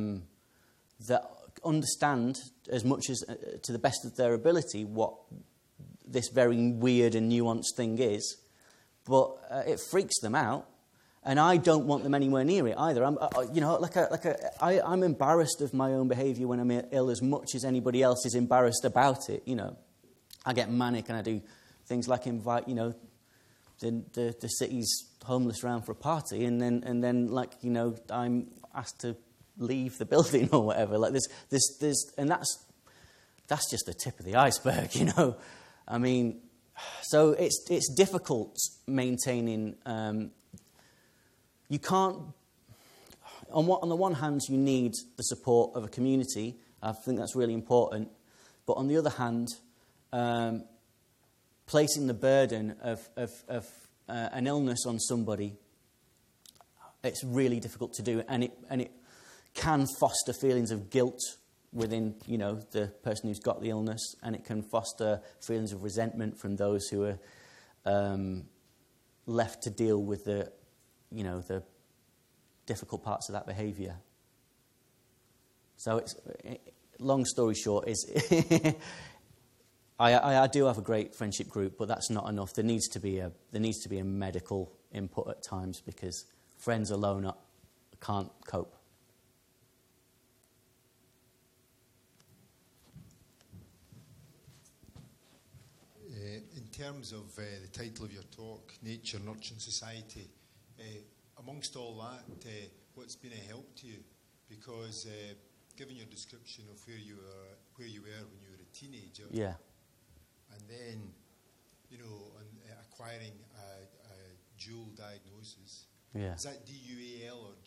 Speaker 1: understand as much as, to the best of their ability, what this very weird and nuanced thing is. But it freaks them out. And I don't want them anywhere near it either. I'm embarrassed of my own behaviour when I'm ill as much as anybody else is embarrassed about it. You know, I get manic and I do things like invite, you know, the city's homeless round for a party, and then like, you know, I'm asked to leave the building or whatever. Like there's and that's just the tip of the iceberg. You know, I mean, so it's difficult maintaining. You can't, on the one hand, you need the support of a community. I think that's really important. But on the other hand, placing the burden of an illness on somebody, it's really difficult to do. And it can foster feelings of guilt within, you know, the person who's got the illness. And it can foster feelings of resentment from those who are left to deal with the difficult parts of that behaviour. So, long story short, is I do have a great friendship group, but that's not enough. There needs to be a medical input at times, because friends alone can't cope.
Speaker 4: In terms of the title of your talk, Nature Nurturing Society, amongst all that, what's been a help to you? Because given your description of where you were when you were a teenager,
Speaker 1: yeah,
Speaker 4: and then, you know, acquiring a dual diagnosis,
Speaker 1: yeah,
Speaker 4: is that DUAL or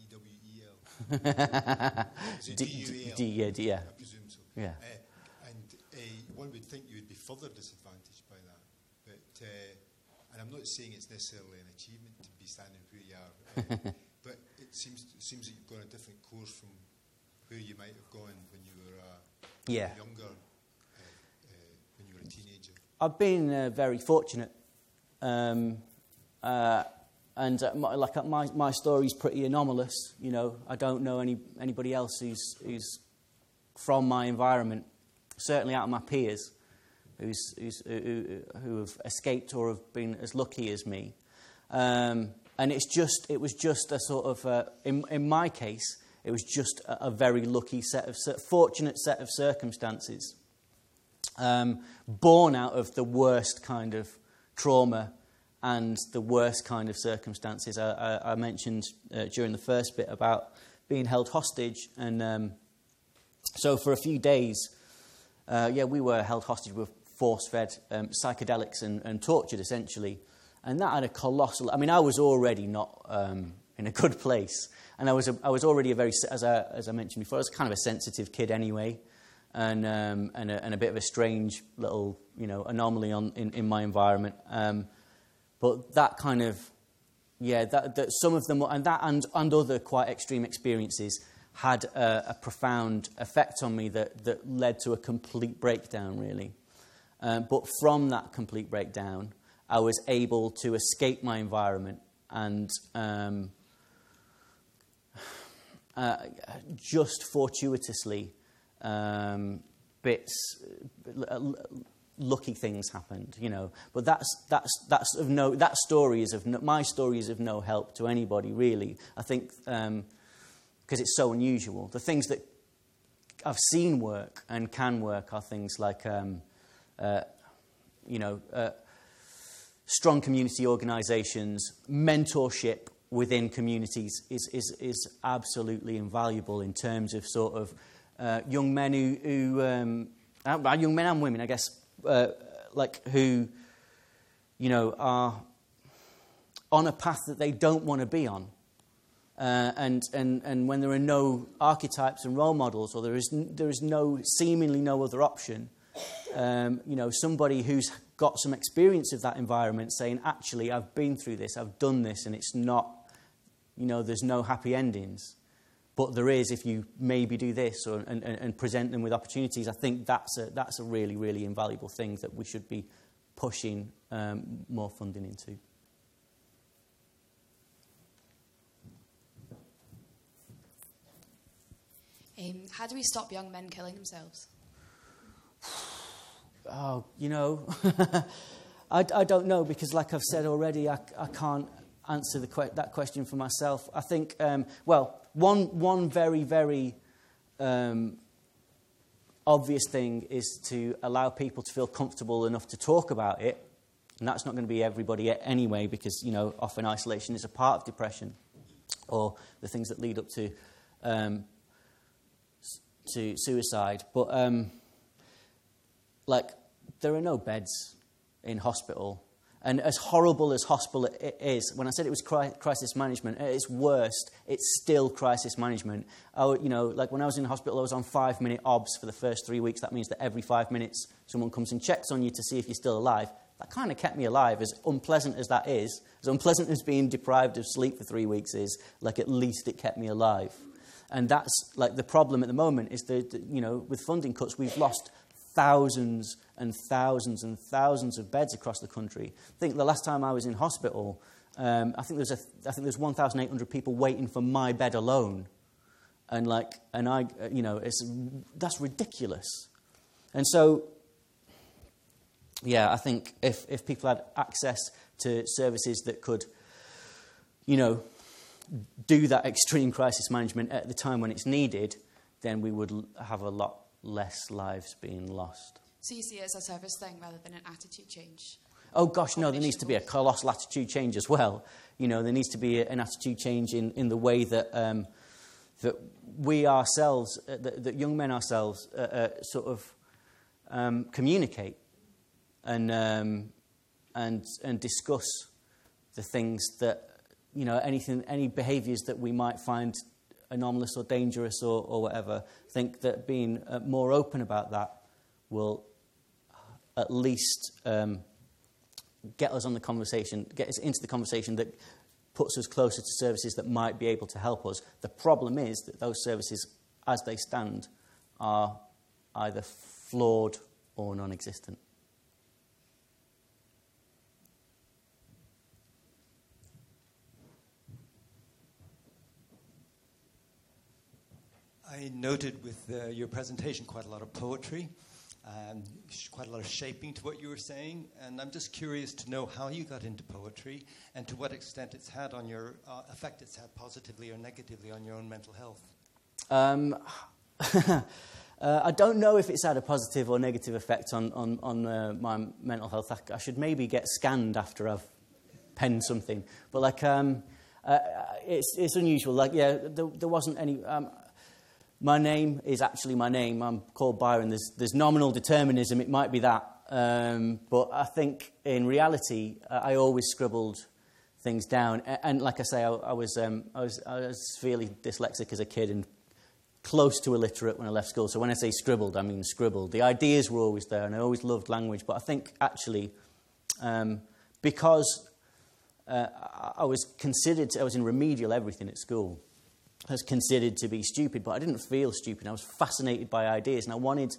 Speaker 4: JEWEL? Is it DUAL?
Speaker 1: Yeah,
Speaker 4: I presume so.
Speaker 1: Yeah.
Speaker 4: And one would think you would be further disadvantaged by that, but. And I'm not saying it's necessarily an achievement to be standing where you are, but it seems that you've gone a different course from where you might have gone when you were younger, when you were a teenager.
Speaker 1: I've been very fortunate, and my story's pretty anomalous. You know, I don't know anybody else who's from my environment, certainly out of my peers, who have escaped or have been as lucky as me, and it was just a sort of in my case, it was just a very lucky fortunate set of circumstances, born out of the worst kind of trauma and the worst kind of circumstances. I mentioned during the first bit about being held hostage, and so for a few days, we were held hostage with force-fed psychedelics and tortured, essentially. And that had a colossal... I mean, I was already not in a good place. And I was already as I mentioned before, I was kind of a sensitive kid anyway, and a bit of a strange little, you know, anomaly in my environment. But that kind of... Yeah, that some of them... And other quite extreme experiences had a profound effect on me that led to a complete breakdown, really. But from that complete breakdown, I was able to escape my environment and just fortuitously, lucky things happened, you know. But my story is of no help to anybody, really. I think because it's so unusual. The things that I've seen work and can work are things like strong community organisations, mentorship, within communities is absolutely invaluable in terms of sort of young men who young men and women, I guess, like who, you know, are on a path that they don't want to be on. And when there are no archetypes and role models, or there is no seemingly no other option, you know, somebody who's got some experience of that environment saying, actually, I've been through this, I've done this, and it's not, you know, there's no happy endings. But there is if you maybe do this and present them with opportunities. I think that's a really, really invaluable thing that we should be pushing more funding into.
Speaker 5: How do we stop young men killing themselves?
Speaker 1: Oh, you know, I don't know, because like I've said already, I can't answer that question for myself. I think, one very, very obvious thing is to allow people to feel comfortable enough to talk about it. And that's not going to be everybody anyway, because, you know, often isolation is a part of depression or the things that lead up to suicide. But, like, there are no beds in hospital. And as horrible as hospital it is, when I said it was crisis management, at its worst, it's still crisis management. You know, like when I was in hospital, I was on 5-minute OBS for the first 3 weeks. That means that every 5 minutes someone comes and checks on you to see if you're still alive. That kind of kept me alive, as unpleasant as that is. As unpleasant as being deprived of sleep for 3 weeks is, like at least it kept me alive. And that's like the problem at the moment is that, you know, with funding cuts, we've lost thousands and thousands and thousands of beds across the country. I think the last time I was in hospital, I think there's 1,800 people waiting for my bed alone, and I, you know, that's ridiculous. And so, yeah, I think if people had access to services that could, you know, do that extreme crisis management at the time when it's needed, then we would have a lot less lives being lost.
Speaker 5: So you see it as a service thing rather than an attitude change?
Speaker 1: Oh gosh, no, there needs to be a colossal attitude change as well. You know, there needs to be an attitude change in the way that that we ourselves, that young men ourselves, sort of communicate and discuss the things that, you know, any behaviours that we might find anomalous or dangerous or whatever. I think that being more open about that will at least get us on the conversation, get us into the conversation that puts us closer to services that might be able to help us. The problem is that those services, as they stand, are either flawed or non-existent.
Speaker 6: I noted with your presentation quite a lot of poetry, quite a lot of shaping to what you were saying, and I'm just curious to know how you got into poetry and to what extent it's had on your effect it's had positively or negatively on your own mental health.
Speaker 1: I don't know if it's had a positive or negative effect on my mental health. I should maybe get scanned after I've penned something, but like it's unusual. Like, yeah, there wasn't any. My name is actually my name. I'm called Byron. There's nominal determinism. It might be that. But I think in reality, I always scribbled things down. And like I say, I was severely dyslexic as a kid and close to illiterate when I left school. So when I say scribbled, I mean scribbled. The ideas were always there, and I always loved language. But I think actually, because I was in remedial everything at school. I was considered to be stupid, but I didn't feel stupid. I was fascinated by ideas, and I wanted,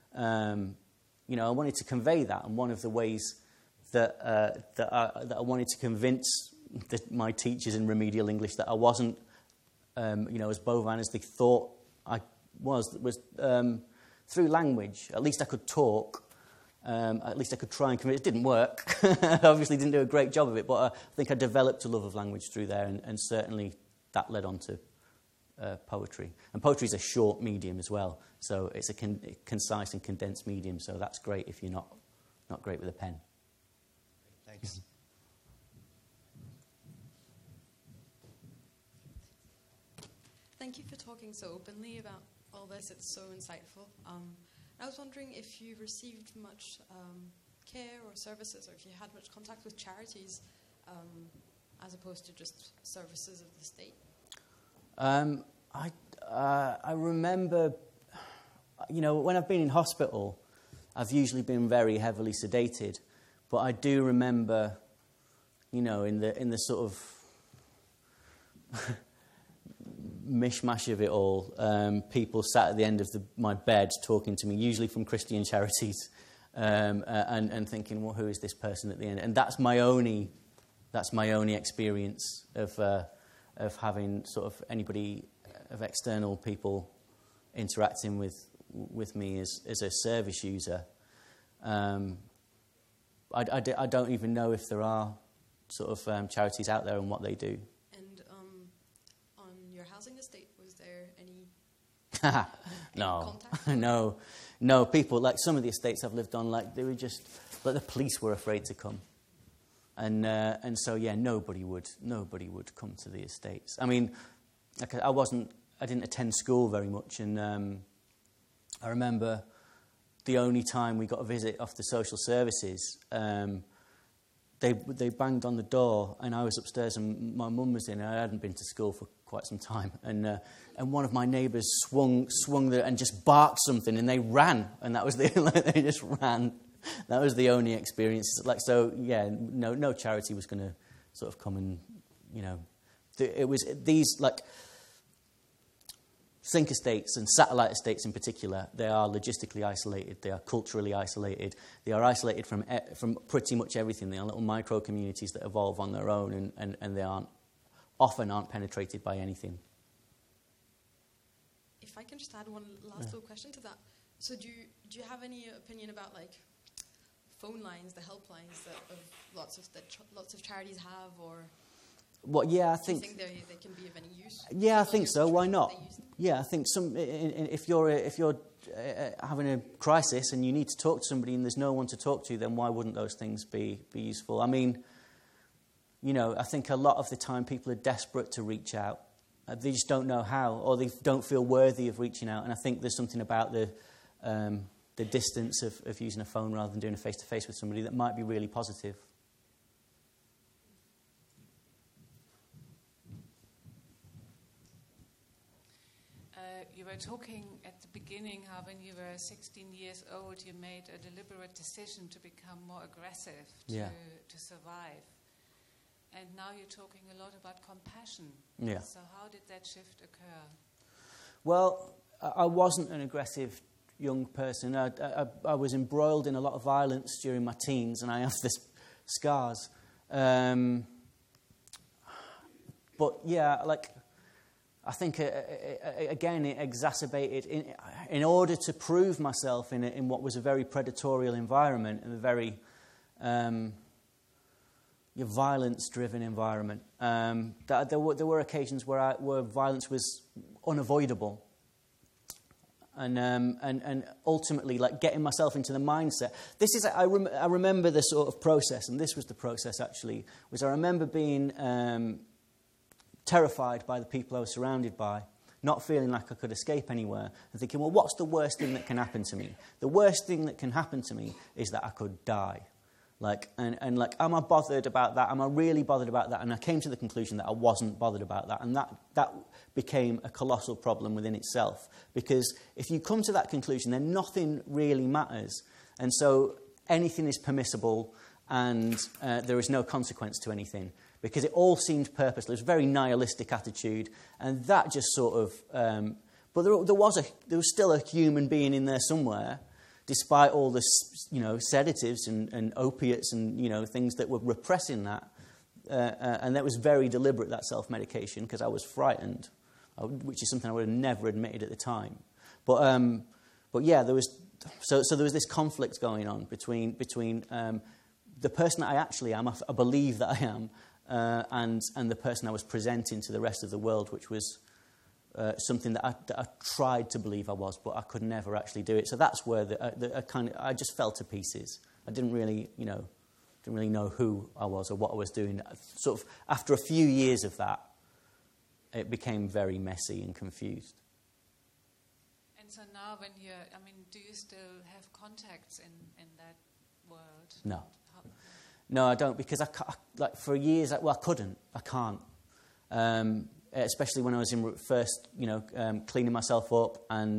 Speaker 1: I wanted to convey that. And one of the ways that I wanted to convince my teachers in remedial English that I wasn't, as bovine as they thought I was through language. At least I could talk. At least I could try and convince. It didn't work. I obviously didn't do a great job of it, but I think I developed a love of language through there, and certainly that led on to poetry. And poetry is a short medium as well, so it's a concise and condensed medium, so that's great if you're not great with a pen.
Speaker 6: Thanks.
Speaker 7: Thank you for talking so openly about all this. It's so insightful. I was wondering if you received much care or services, or if you had much contact with charities, as opposed to just services of the state.
Speaker 1: I remember, when I've been in hospital, I've usually been very heavily sedated, but I do remember, in the sort of mishmash of it all, people sat at the end of my bed talking to me, usually from Christian charities, and thinking, well, who is this person at the end? And that's my only experience of having sort of anybody of external people interacting with me as a service user. I don't even know if there are sort of charities out there and what they do.
Speaker 7: And on your housing estate, was there any
Speaker 1: No,
Speaker 7: contact?
Speaker 1: no. People, like some of the estates I've lived on, like they were just, like the police were afraid to come. And so nobody would come to the estates. I mean, like I didn't attend school very much, and I remember the only time we got a visit off the social services, they banged on the door, and I was upstairs, and my mum was in. I hadn't been to school for quite some time, and one of my neighbours swung and just barked something, and they ran, and that was they just ran. That was the only experience. No charity was going to sort of come and, it was these, like, sink estates and satellite estates in particular, they are logistically isolated, they are culturally isolated, they are isolated from pretty much everything. They are little micro-communities that evolve on their own, and they often aren't penetrated by anything.
Speaker 7: If I can just add one last little question to that. So do you have any opinion about, like, phone lines, the helplines that lots of charities have, or
Speaker 1: I
Speaker 7: do you
Speaker 1: think
Speaker 7: think they can be of any use?
Speaker 1: Yeah, I think so. Why not? Yeah, I think if you're having a crisis and you need to talk to somebody and there's no one to talk to, then why wouldn't those things be useful? I mean, I think a lot of the time people are desperate to reach out. They just don't know how, or they don't feel worthy of reaching out. And I think there's something about the distance of using a phone rather than doing a face-to-face with somebody that might be really positive.
Speaker 8: You were talking at the beginning how when you were 16 years old you made a deliberate decision to become more aggressive to survive. And now you're talking a lot about compassion.
Speaker 1: Yeah.
Speaker 8: So how did that shift occur?
Speaker 1: Well, I wasn't an aggressive young person. I was embroiled in a lot of violence during my teens, and I have this scars. But I think again it exacerbated in order to prove myself in what was a very predatorial environment and a very violence-driven environment. That there were occasions where violence was unavoidable. And ultimately, like, getting myself into the mindset. This is I remember the sort of process, and this was the process actually. Was I remember being terrified by the people I was surrounded by, not feeling like I could escape anywhere, and thinking, well, what's the worst thing that can happen to me? The worst thing that can happen to me is that I could die. Am I bothered about that? Am I really bothered about that? And I came to the conclusion that I wasn't bothered about that, and that became a colossal problem within itself. Because if you come to that conclusion, then nothing really matters, and so anything is permissible, and there is no consequence to anything, because it all seemed purposeless. It was a very nihilistic attitude, and that just sort of. But there was still a human being in there somewhere, despite all the sedatives and opiates and things that were repressing that, and that was very deliberate, that self-medication, because I was frightened, which is something I would have never admitted at the time. But yeah, there was there was this conflict going on between the person that I actually am, I believe that I am, and the person I was presenting to the rest of the world, which was something that I tried to believe I was, but I could never actually do it. So that's where I just fell to pieces. I didn't really know who I was or what I was doing. Sort of after a few years of that, it became very messy and confused.
Speaker 8: And so now when do you still have contacts in that world?
Speaker 1: No. No, I don't, because for years, I couldn't. I can't. Especially when I was first, cleaning myself up, and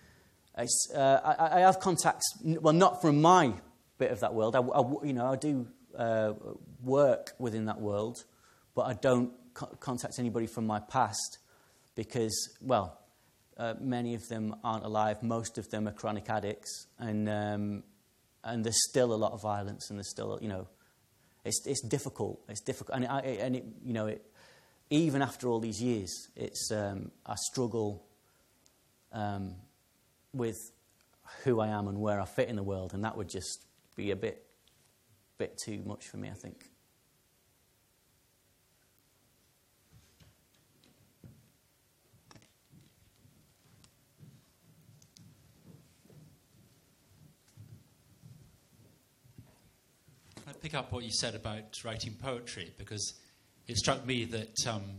Speaker 1: I have contacts. Well, not from my bit of that world. I do work within that world, but I don't contact anybody from my past because, many of them aren't alive. Most of them are chronic addicts, and there's still a lot of violence, and there's still, it's difficult. It's difficult, even after all these years, I struggle with who I am and where I fit in the world, and that would just be a bit too much for me, I think.
Speaker 9: I pick up what you said about writing poetry, because it struck me that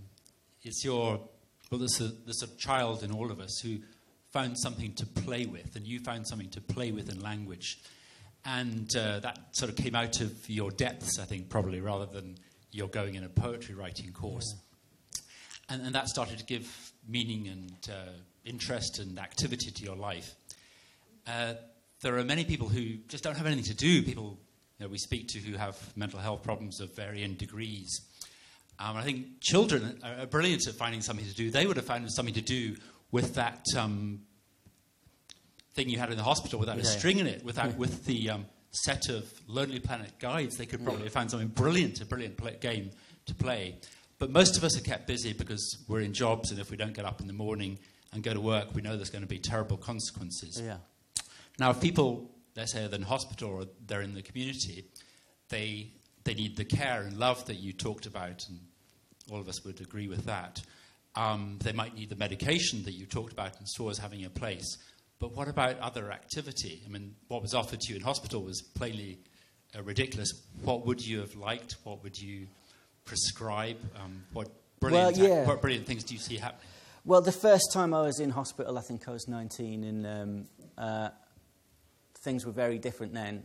Speaker 9: there's a child in all of us who found something to play with, and you found something to play with in language. And that sort of came out of your depths, I think, probably, rather than you're going in a poetry writing course. Yeah. And that started to give meaning and interest and activity to your life. There are many people who just don't have anything to do, people we speak to who have mental health problems of varying degrees. I think children are brilliant at finding something to do. They would have found something to do with that thing you had in the hospital without a string in it, with the set of Lonely Planet guides. They could probably have found something brilliant, a brilliant game to play. But most of us are kept busy because we're in jobs, and if we don't get up in the morning and go to work, we know there's going to be terrible consequences. Yeah. Now, if people, let's say, are in hospital or they're in the community, they need the care and love that you talked about, and all of us would agree with that. They might need the medication that you talked about and saw as having a place. But what about other activity? I mean, what was offered to you in hospital was plainly ridiculous. What would you have liked? What would you prescribe? What brilliant things do you see happening?
Speaker 1: Well, the first time I was in hospital, I think I was 19, and things were very different then.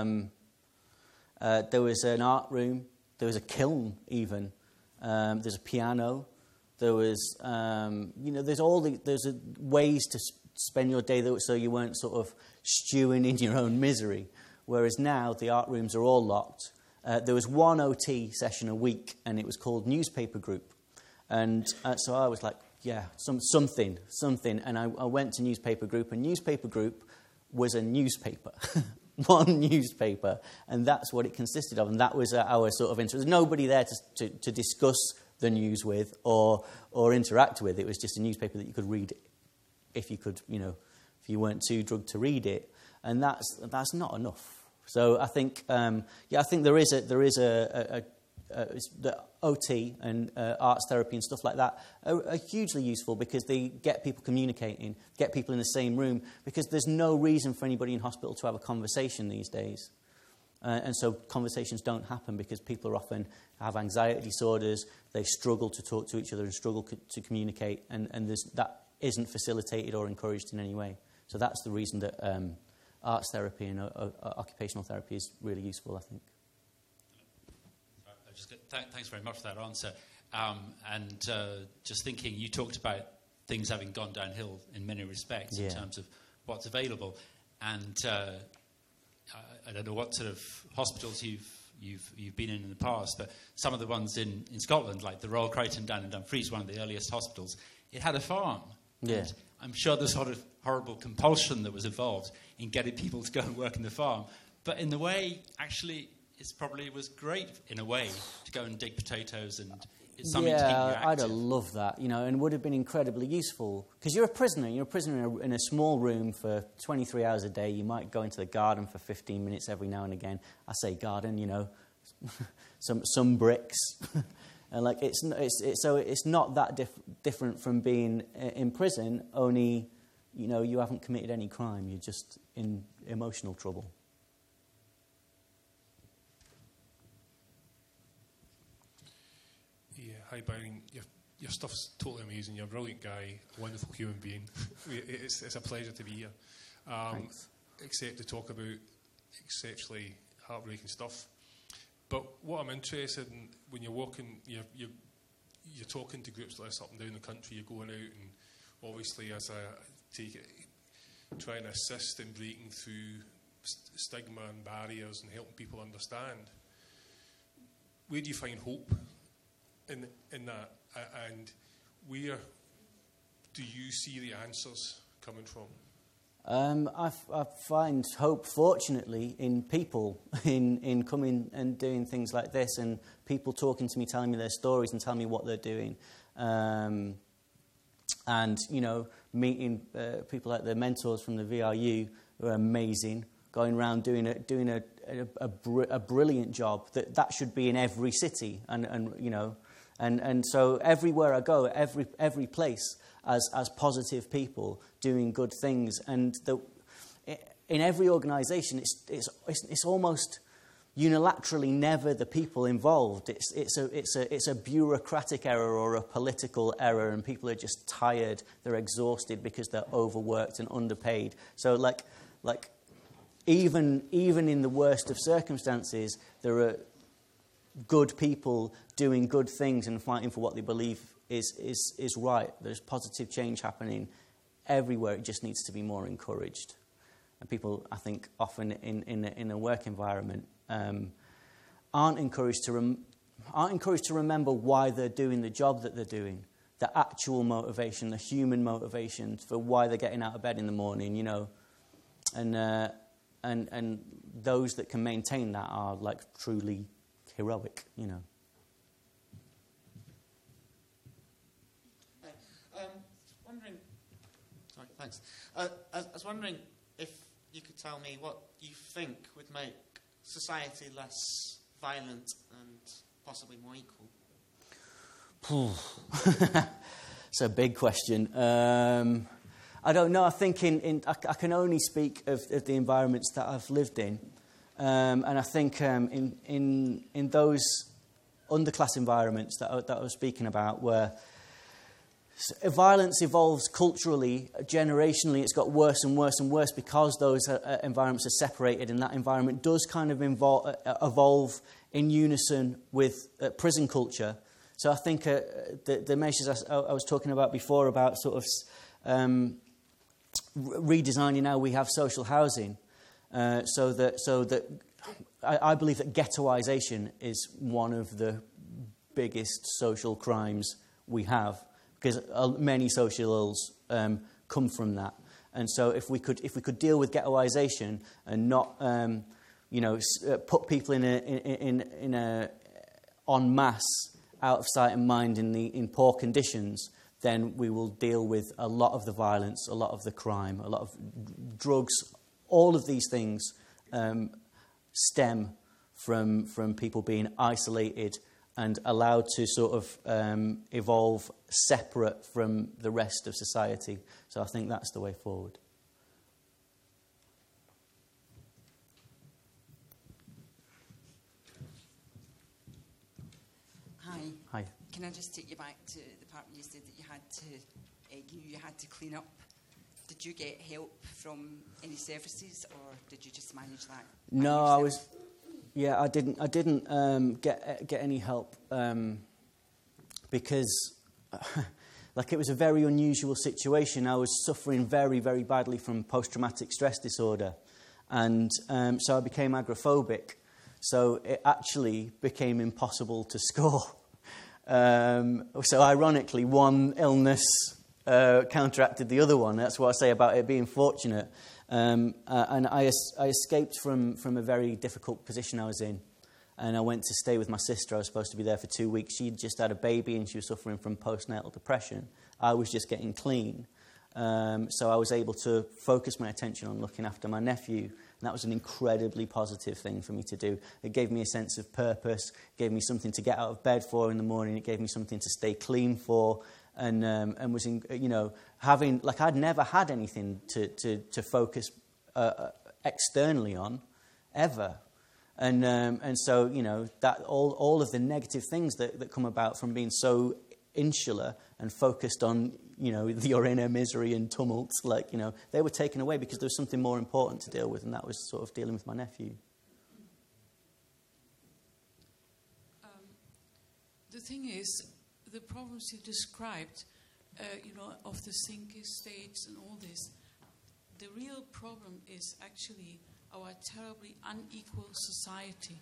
Speaker 1: There was an art room. There was a kiln, even. There's a piano. There was, there's ways to spend your day so you weren't sort of stewing in your own misery. Whereas now the art rooms are all locked. There was one OT session a week, and it was called Newspaper Group. And so I was like, something. And I went to Newspaper Group, and Newspaper Group was a newspaper. One newspaper, and that's what it consisted of, and that was our sort of interest. There's nobody there to discuss the news with or interact with. It was just a newspaper that you could read if you could, if you weren't too drugged to read it, and that's not enough. So I think, I think there is the OT and arts therapy and stuff like that are hugely useful because they get people communicating, get people in the same room, because there's no reason for anybody in hospital to have a conversation these days. And so conversations don't happen because people are often have anxiety disorders, they struggle to talk to each other and struggle to communicate, and that isn't facilitated or encouraged in any way. So that's the reason that arts therapy and occupational therapy is really useful, I think.
Speaker 9: Thanks very much for that answer. Just thinking, you talked about things having gone downhill in many respects in terms of what's available, and I don't know what sort of hospitals you've been in the past, but some of the ones in Scotland, like the Royal Crichton down in Dumfries, one of the earliest hospitals, it had a farm. Yeah. And I'm sure there's sort of horrible compulsion that was involved in getting people to go and work in the farm, but in the way, actually, it probably was great in a way to go and dig potatoes, and it's something to keep you active.
Speaker 1: I'd have loved that, and would have been incredibly useful. Because you're a prisoner. You're a prisoner in a small room for 23 hours a day. You might go into the garden for 15 minutes every now and again. I say garden, some bricks. And it's not that different from being in prison. Only, you haven't committed any crime. You're just in emotional trouble.
Speaker 10: Hi, Byron. You've your stuff's totally amazing. You're a brilliant guy, a wonderful human being. It's a pleasure to be here.
Speaker 1: Thanks.
Speaker 10: Except to talk about exceptionally heartbreaking stuff. But what I'm interested in, when you're walking, you're talking to groups like this up and down the country, you're going out and obviously, as I take it, trying to assist in breaking through stigma and barriers and helping people understand. Where do you find hope in that? And where do you see the answers coming from?
Speaker 1: I find hope, fortunately, in people, in coming and doing things like this, and people talking to me, telling me their stories and telling me what they're doing. And, you know, meeting people like the mentors from the VRU who are amazing, going around doing a brilliant job. That should be in every city, and you know, and so everywhere I go, every place, as positive people doing good things, and in every organisation, it's almost unilaterally never the people involved. It's a bureaucratic error or a political error, and people are just tired. They're exhausted because they're overworked and underpaid. So like even in the worst of circumstances, there are good people doing good things and fighting for what they believe is right. There's positive change happening everywhere. It just needs to be more encouraged. And people, I think, often in a work environment aren't encouraged to remember why they're doing the job that they're doing, the actual motivation, the human motivation for why they're getting out of bed in the morning, you know, and those that can maintain that are like truly heroic, you know.
Speaker 11: Thanks. I was wondering if you could tell me what you think would make society less violent and possibly more equal.
Speaker 1: It's a big question. I don't know. I think I can only speak of the environments that I've lived in, and I think in those underclass environments that I was speaking about, where violence evolves culturally, generationally, it's got worse and worse and worse because those environments are separated, and that environment does kind of evolve in unison with prison culture. So I think the measures I was talking about before about sort of redesigning how we have social housing, so that I believe that ghettoisation is one of the biggest social crimes we have, because many social ills come from that. And so if we could deal with ghettoisation and not put people in a en masse, out of sight and mind in poor conditions, then we will deal with a lot of the violence, a lot of the crime, a lot of drugs. All of these things stem from people being isolated and allowed to sort of evolve separate from the rest of society. So I think that's the way forward. Hi.
Speaker 12: Can I just take you back to the part where you said that you had to clean up? Did you get help from any services, or did you just manage that?
Speaker 1: No, I didn't get any help because it was a very unusual situation. I was suffering very, very badly from post-traumatic stress disorder, and so I became agoraphobic. So it actually became impossible to score. So ironically, one illness counteracted the other one. That's what I say about it being fortunate. And I escaped from a very difficult position I was in. And I went to stay with my sister. I was supposed to be there for 2 weeks. She'd just had a baby and she was suffering from postnatal depression. I was just getting clean. So I was able to focus my attention on looking after my nephew. And that was an incredibly positive thing for me to do. It gave me a sense of purpose, gave me something to get out of bed for in the morning, it gave me something to stay clean for, and was, having, I'd never had anything to focus externally on, ever. And so, that all of the negative things that come about from being so insular and focused on, your inner misery and tumult. They were taken away because there was something more important to deal with, and that was sort of dealing with my nephew.
Speaker 8: The thing is, the problems you described, of the sinking states and all this, the real problem is actually our terribly unequal society.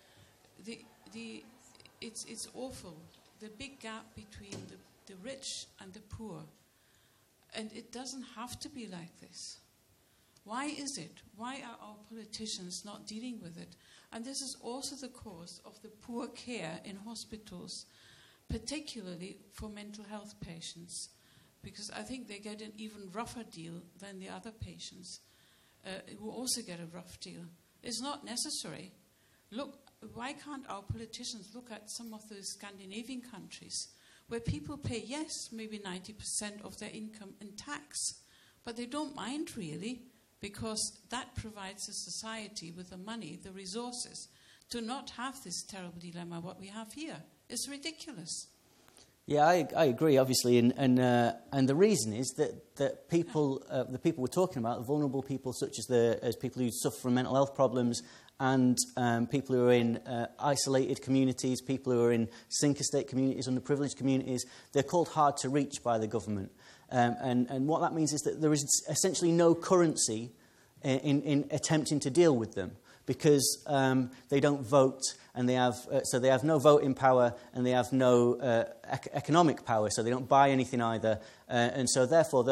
Speaker 8: It's awful, the big gap between the rich and the poor. And it doesn't have to be like this. Why is it? Why are our politicians not dealing with it? And this is also the cause of the poor care in hospitals, particularly for mental health patients, because I think they get an even rougher deal than the other patients who also get a rough deal. It's not necessary. Look, why can't our politicians look at some of the Scandinavian countries where people pay, yes, maybe 90% of their income in tax, but they don't mind really, because that provides the society with the money, the resources, to not have this terrible dilemma what we have here. It's ridiculous.
Speaker 1: Yeah, I agree, obviously, and the reason is that people, the people we're talking about, vulnerable people such as people who suffer from mental health problems, and people who are in isolated communities, people who are in sink estate communities, underprivileged communities, they're called hard to reach by the government. And what that means is that there is essentially no currency in attempting to deal with them, because they don't vote, and they have no voting power, and they have no economic power, so they don't buy anything either, and so therefore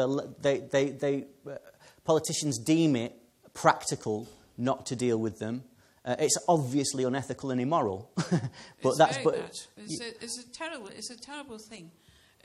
Speaker 1: politicians deem it practical not to deal with them. It's obviously unethical and immoral, but
Speaker 8: it's a terrible thing.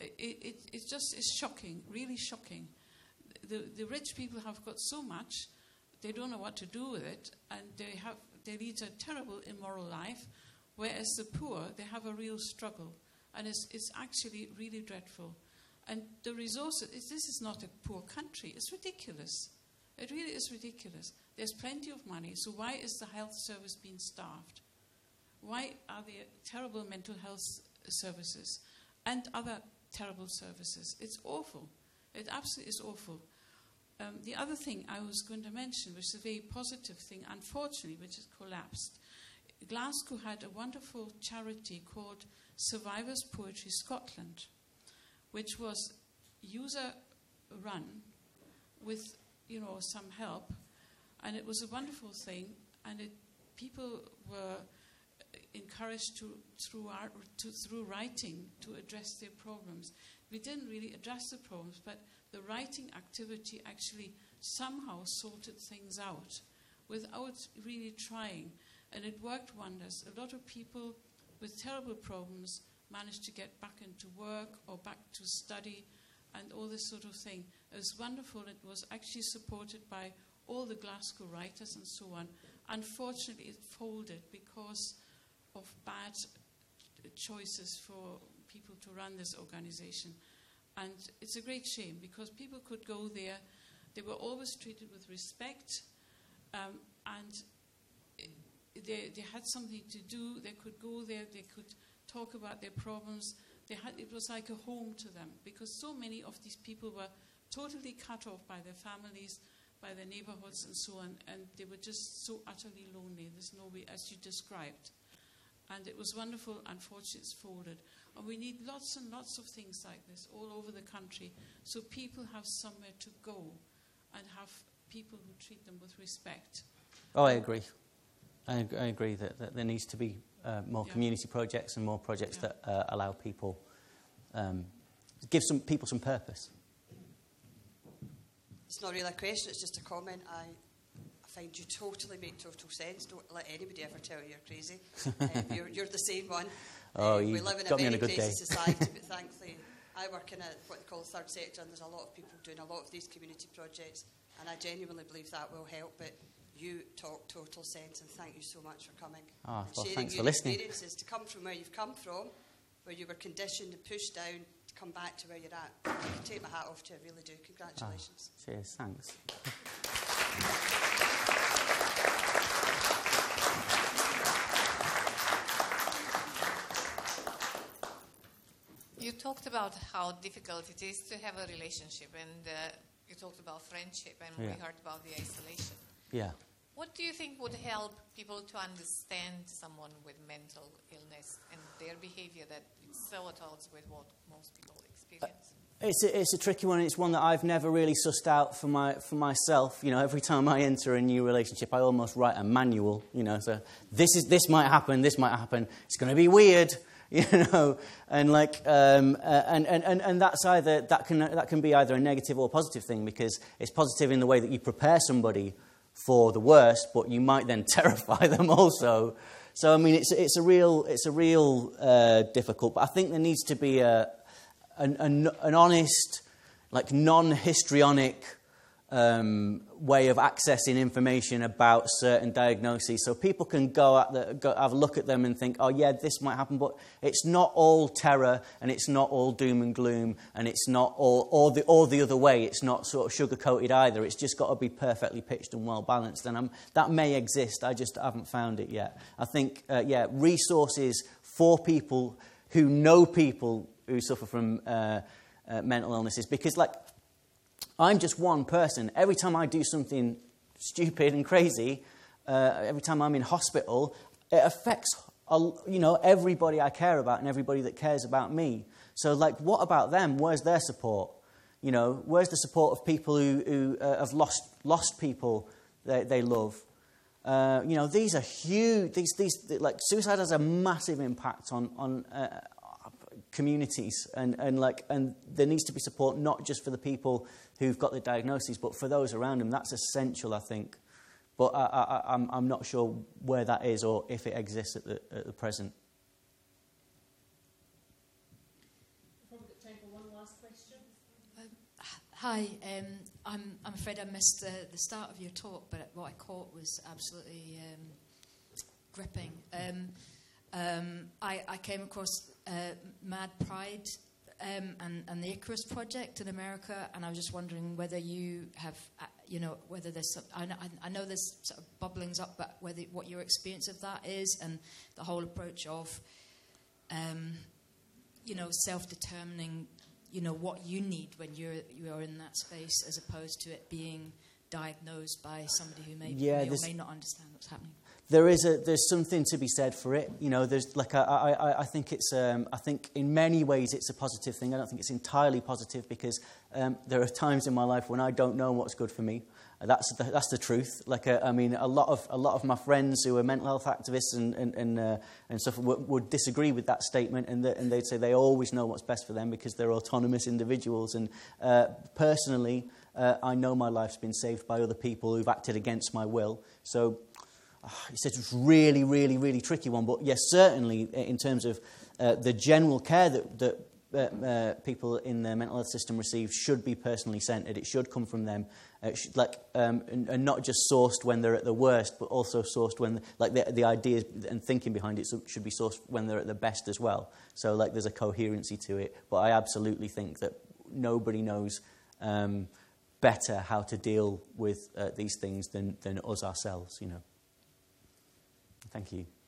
Speaker 8: It's shocking, really shocking. The rich people have got so much, they don't know what to do with it, and they lead a terrible immoral life, whereas the poor, they have a real struggle, and it's actually really dreadful. And the resources, this is not a poor country. It's ridiculous. It really is ridiculous. There's plenty of money, so why is the health service being starved? Why are there terrible mental health services and other terrible services? It's awful. It absolutely is awful. The other thing I was going to mention, which is a very positive thing, unfortunately, which has collapsed. Glasgow had a wonderful charity called Survivors Poetry Scotland, which was user-run with, some help, and it was a wonderful thing, and people were encouraged through writing to address their problems. We didn't really address the problems, but the writing activity actually somehow sorted things out without really trying, and it worked wonders. A lot of people with terrible problems managed to get back into work or back to study and all this sort of thing. It was wonderful. It was actually supported by all the Glasgow writers and so on. Unfortunately, it folded because of bad choices for people to run this organization. And it's a great shame, because people could go there. They were always treated with respect, and they had something to do. They could go there. They could talk about their problems. It was like a home to them, because so many of these people were totally cut off by their families, by their neighborhoods and so on, and they were just so utterly lonely. There's no way, as you described. And it was wonderful. Unfortunately, it's folded. And we need lots and lots of things like this all over the country, so people have somewhere to go and have people who treat them with respect.
Speaker 1: Oh, I agree. I agree that there needs to be more community projects and more projects that allow people, give some people some purpose.
Speaker 13: It's not really a question, it's just a comment. I find you totally make total sense. Don't let anybody ever tell you you're crazy. You're the sane one. We live in a very crazy society, but thankfully I work in what they call the third sector, and there's a lot of people doing a lot of these community projects, and I genuinely believe that will help. But you talk total sense, and thank you so much for coming.
Speaker 1: Well,
Speaker 13: sharing
Speaker 1: thanks
Speaker 13: your
Speaker 1: for listening.
Speaker 13: experiences, to come from where you've come from, where you were conditioned and pushed down, to come back to where you're at. I can take my hat off to you, I really do. Congratulations.
Speaker 1: Cheers, thanks.
Speaker 8: You
Speaker 14: talked about how difficult it is to have a relationship, and you talked about friendship, and we heard about the isolation.
Speaker 1: Yeah.
Speaker 14: What do you think would help people to understand someone with mental illness and their behavior that is so at odds with what most people experience?
Speaker 1: It's a tricky one. It's one that I've never really sussed out for myself. You know, every time I enter a new relationship, I almost write a manual. You know, so this might happen. It's going to be weird. You know, and like and that's either that can be either a negative or positive thing, because it's positive in the way that you prepare somebody for the worst, but you might then terrify them also. So I mean, it's a real difficult. But I think there needs to be an honest, like non-histrionic way of accessing information about certain diagnoses, so people can go have a look at them and think, oh yeah, this might happen, but it's not all terror, and it's not all doom and gloom, and it's not all the other way. It's not sort of sugar-coated either. It's just got to be perfectly pitched and well balanced, and that may exist. I just haven't found it yet. I think resources for people who know people who suffer from mental illnesses, because like, I'm just one person. Every time I do something stupid and crazy, every time I'm in hospital, it affects everybody I care about and everybody that cares about me. So, like, what about them? Where's their support? You know, where's the support of people who have lost people they love? These are huge. These like, suicide has a massive impact on communities, and there needs to be support, not just for the people who've got the diagnoses, but for those around them. That's essential, I think. But I'm not sure where that is or if it exists at the present.
Speaker 2: We've probably got time for one last question.
Speaker 15: Hi, I'm afraid I missed the start of your talk, but what I caught was absolutely gripping. I came across Mad Pride and the Icarus Project in America, and I was just wondering whether you have, whether there's some, I know there's sort of bubblings up, but what your experience of that is, and the whole approach of, self-determining, what you need when you're in that space, as opposed to it being diagnosed by somebody who may or may not understand what's happening.
Speaker 1: There's something to be said for it. You know, there's like I think it's I think in many ways it's a positive thing. I don't think it's entirely positive, because there are times in my life when I don't know what's good for me. That's the truth. Like I mean, a lot of my friends who are mental health activists and stuff would disagree with that statement, and they'd say they always know what's best for them because they're autonomous individuals. And personally, I know my life's been saved by other people who've acted against my will. So. He said it's really, really, really tricky one, but yes, certainly in terms of the general care that people in the mental health system receive should be personally centred. It should come from them, and not just sourced when they're at the worst, but also sourced when, like, the ideas and thinking behind it should be sourced when they're at the best as well. So, like, there's a coherency to it. But I absolutely think that nobody knows better how to deal with these things than us ourselves. You know. Thank you.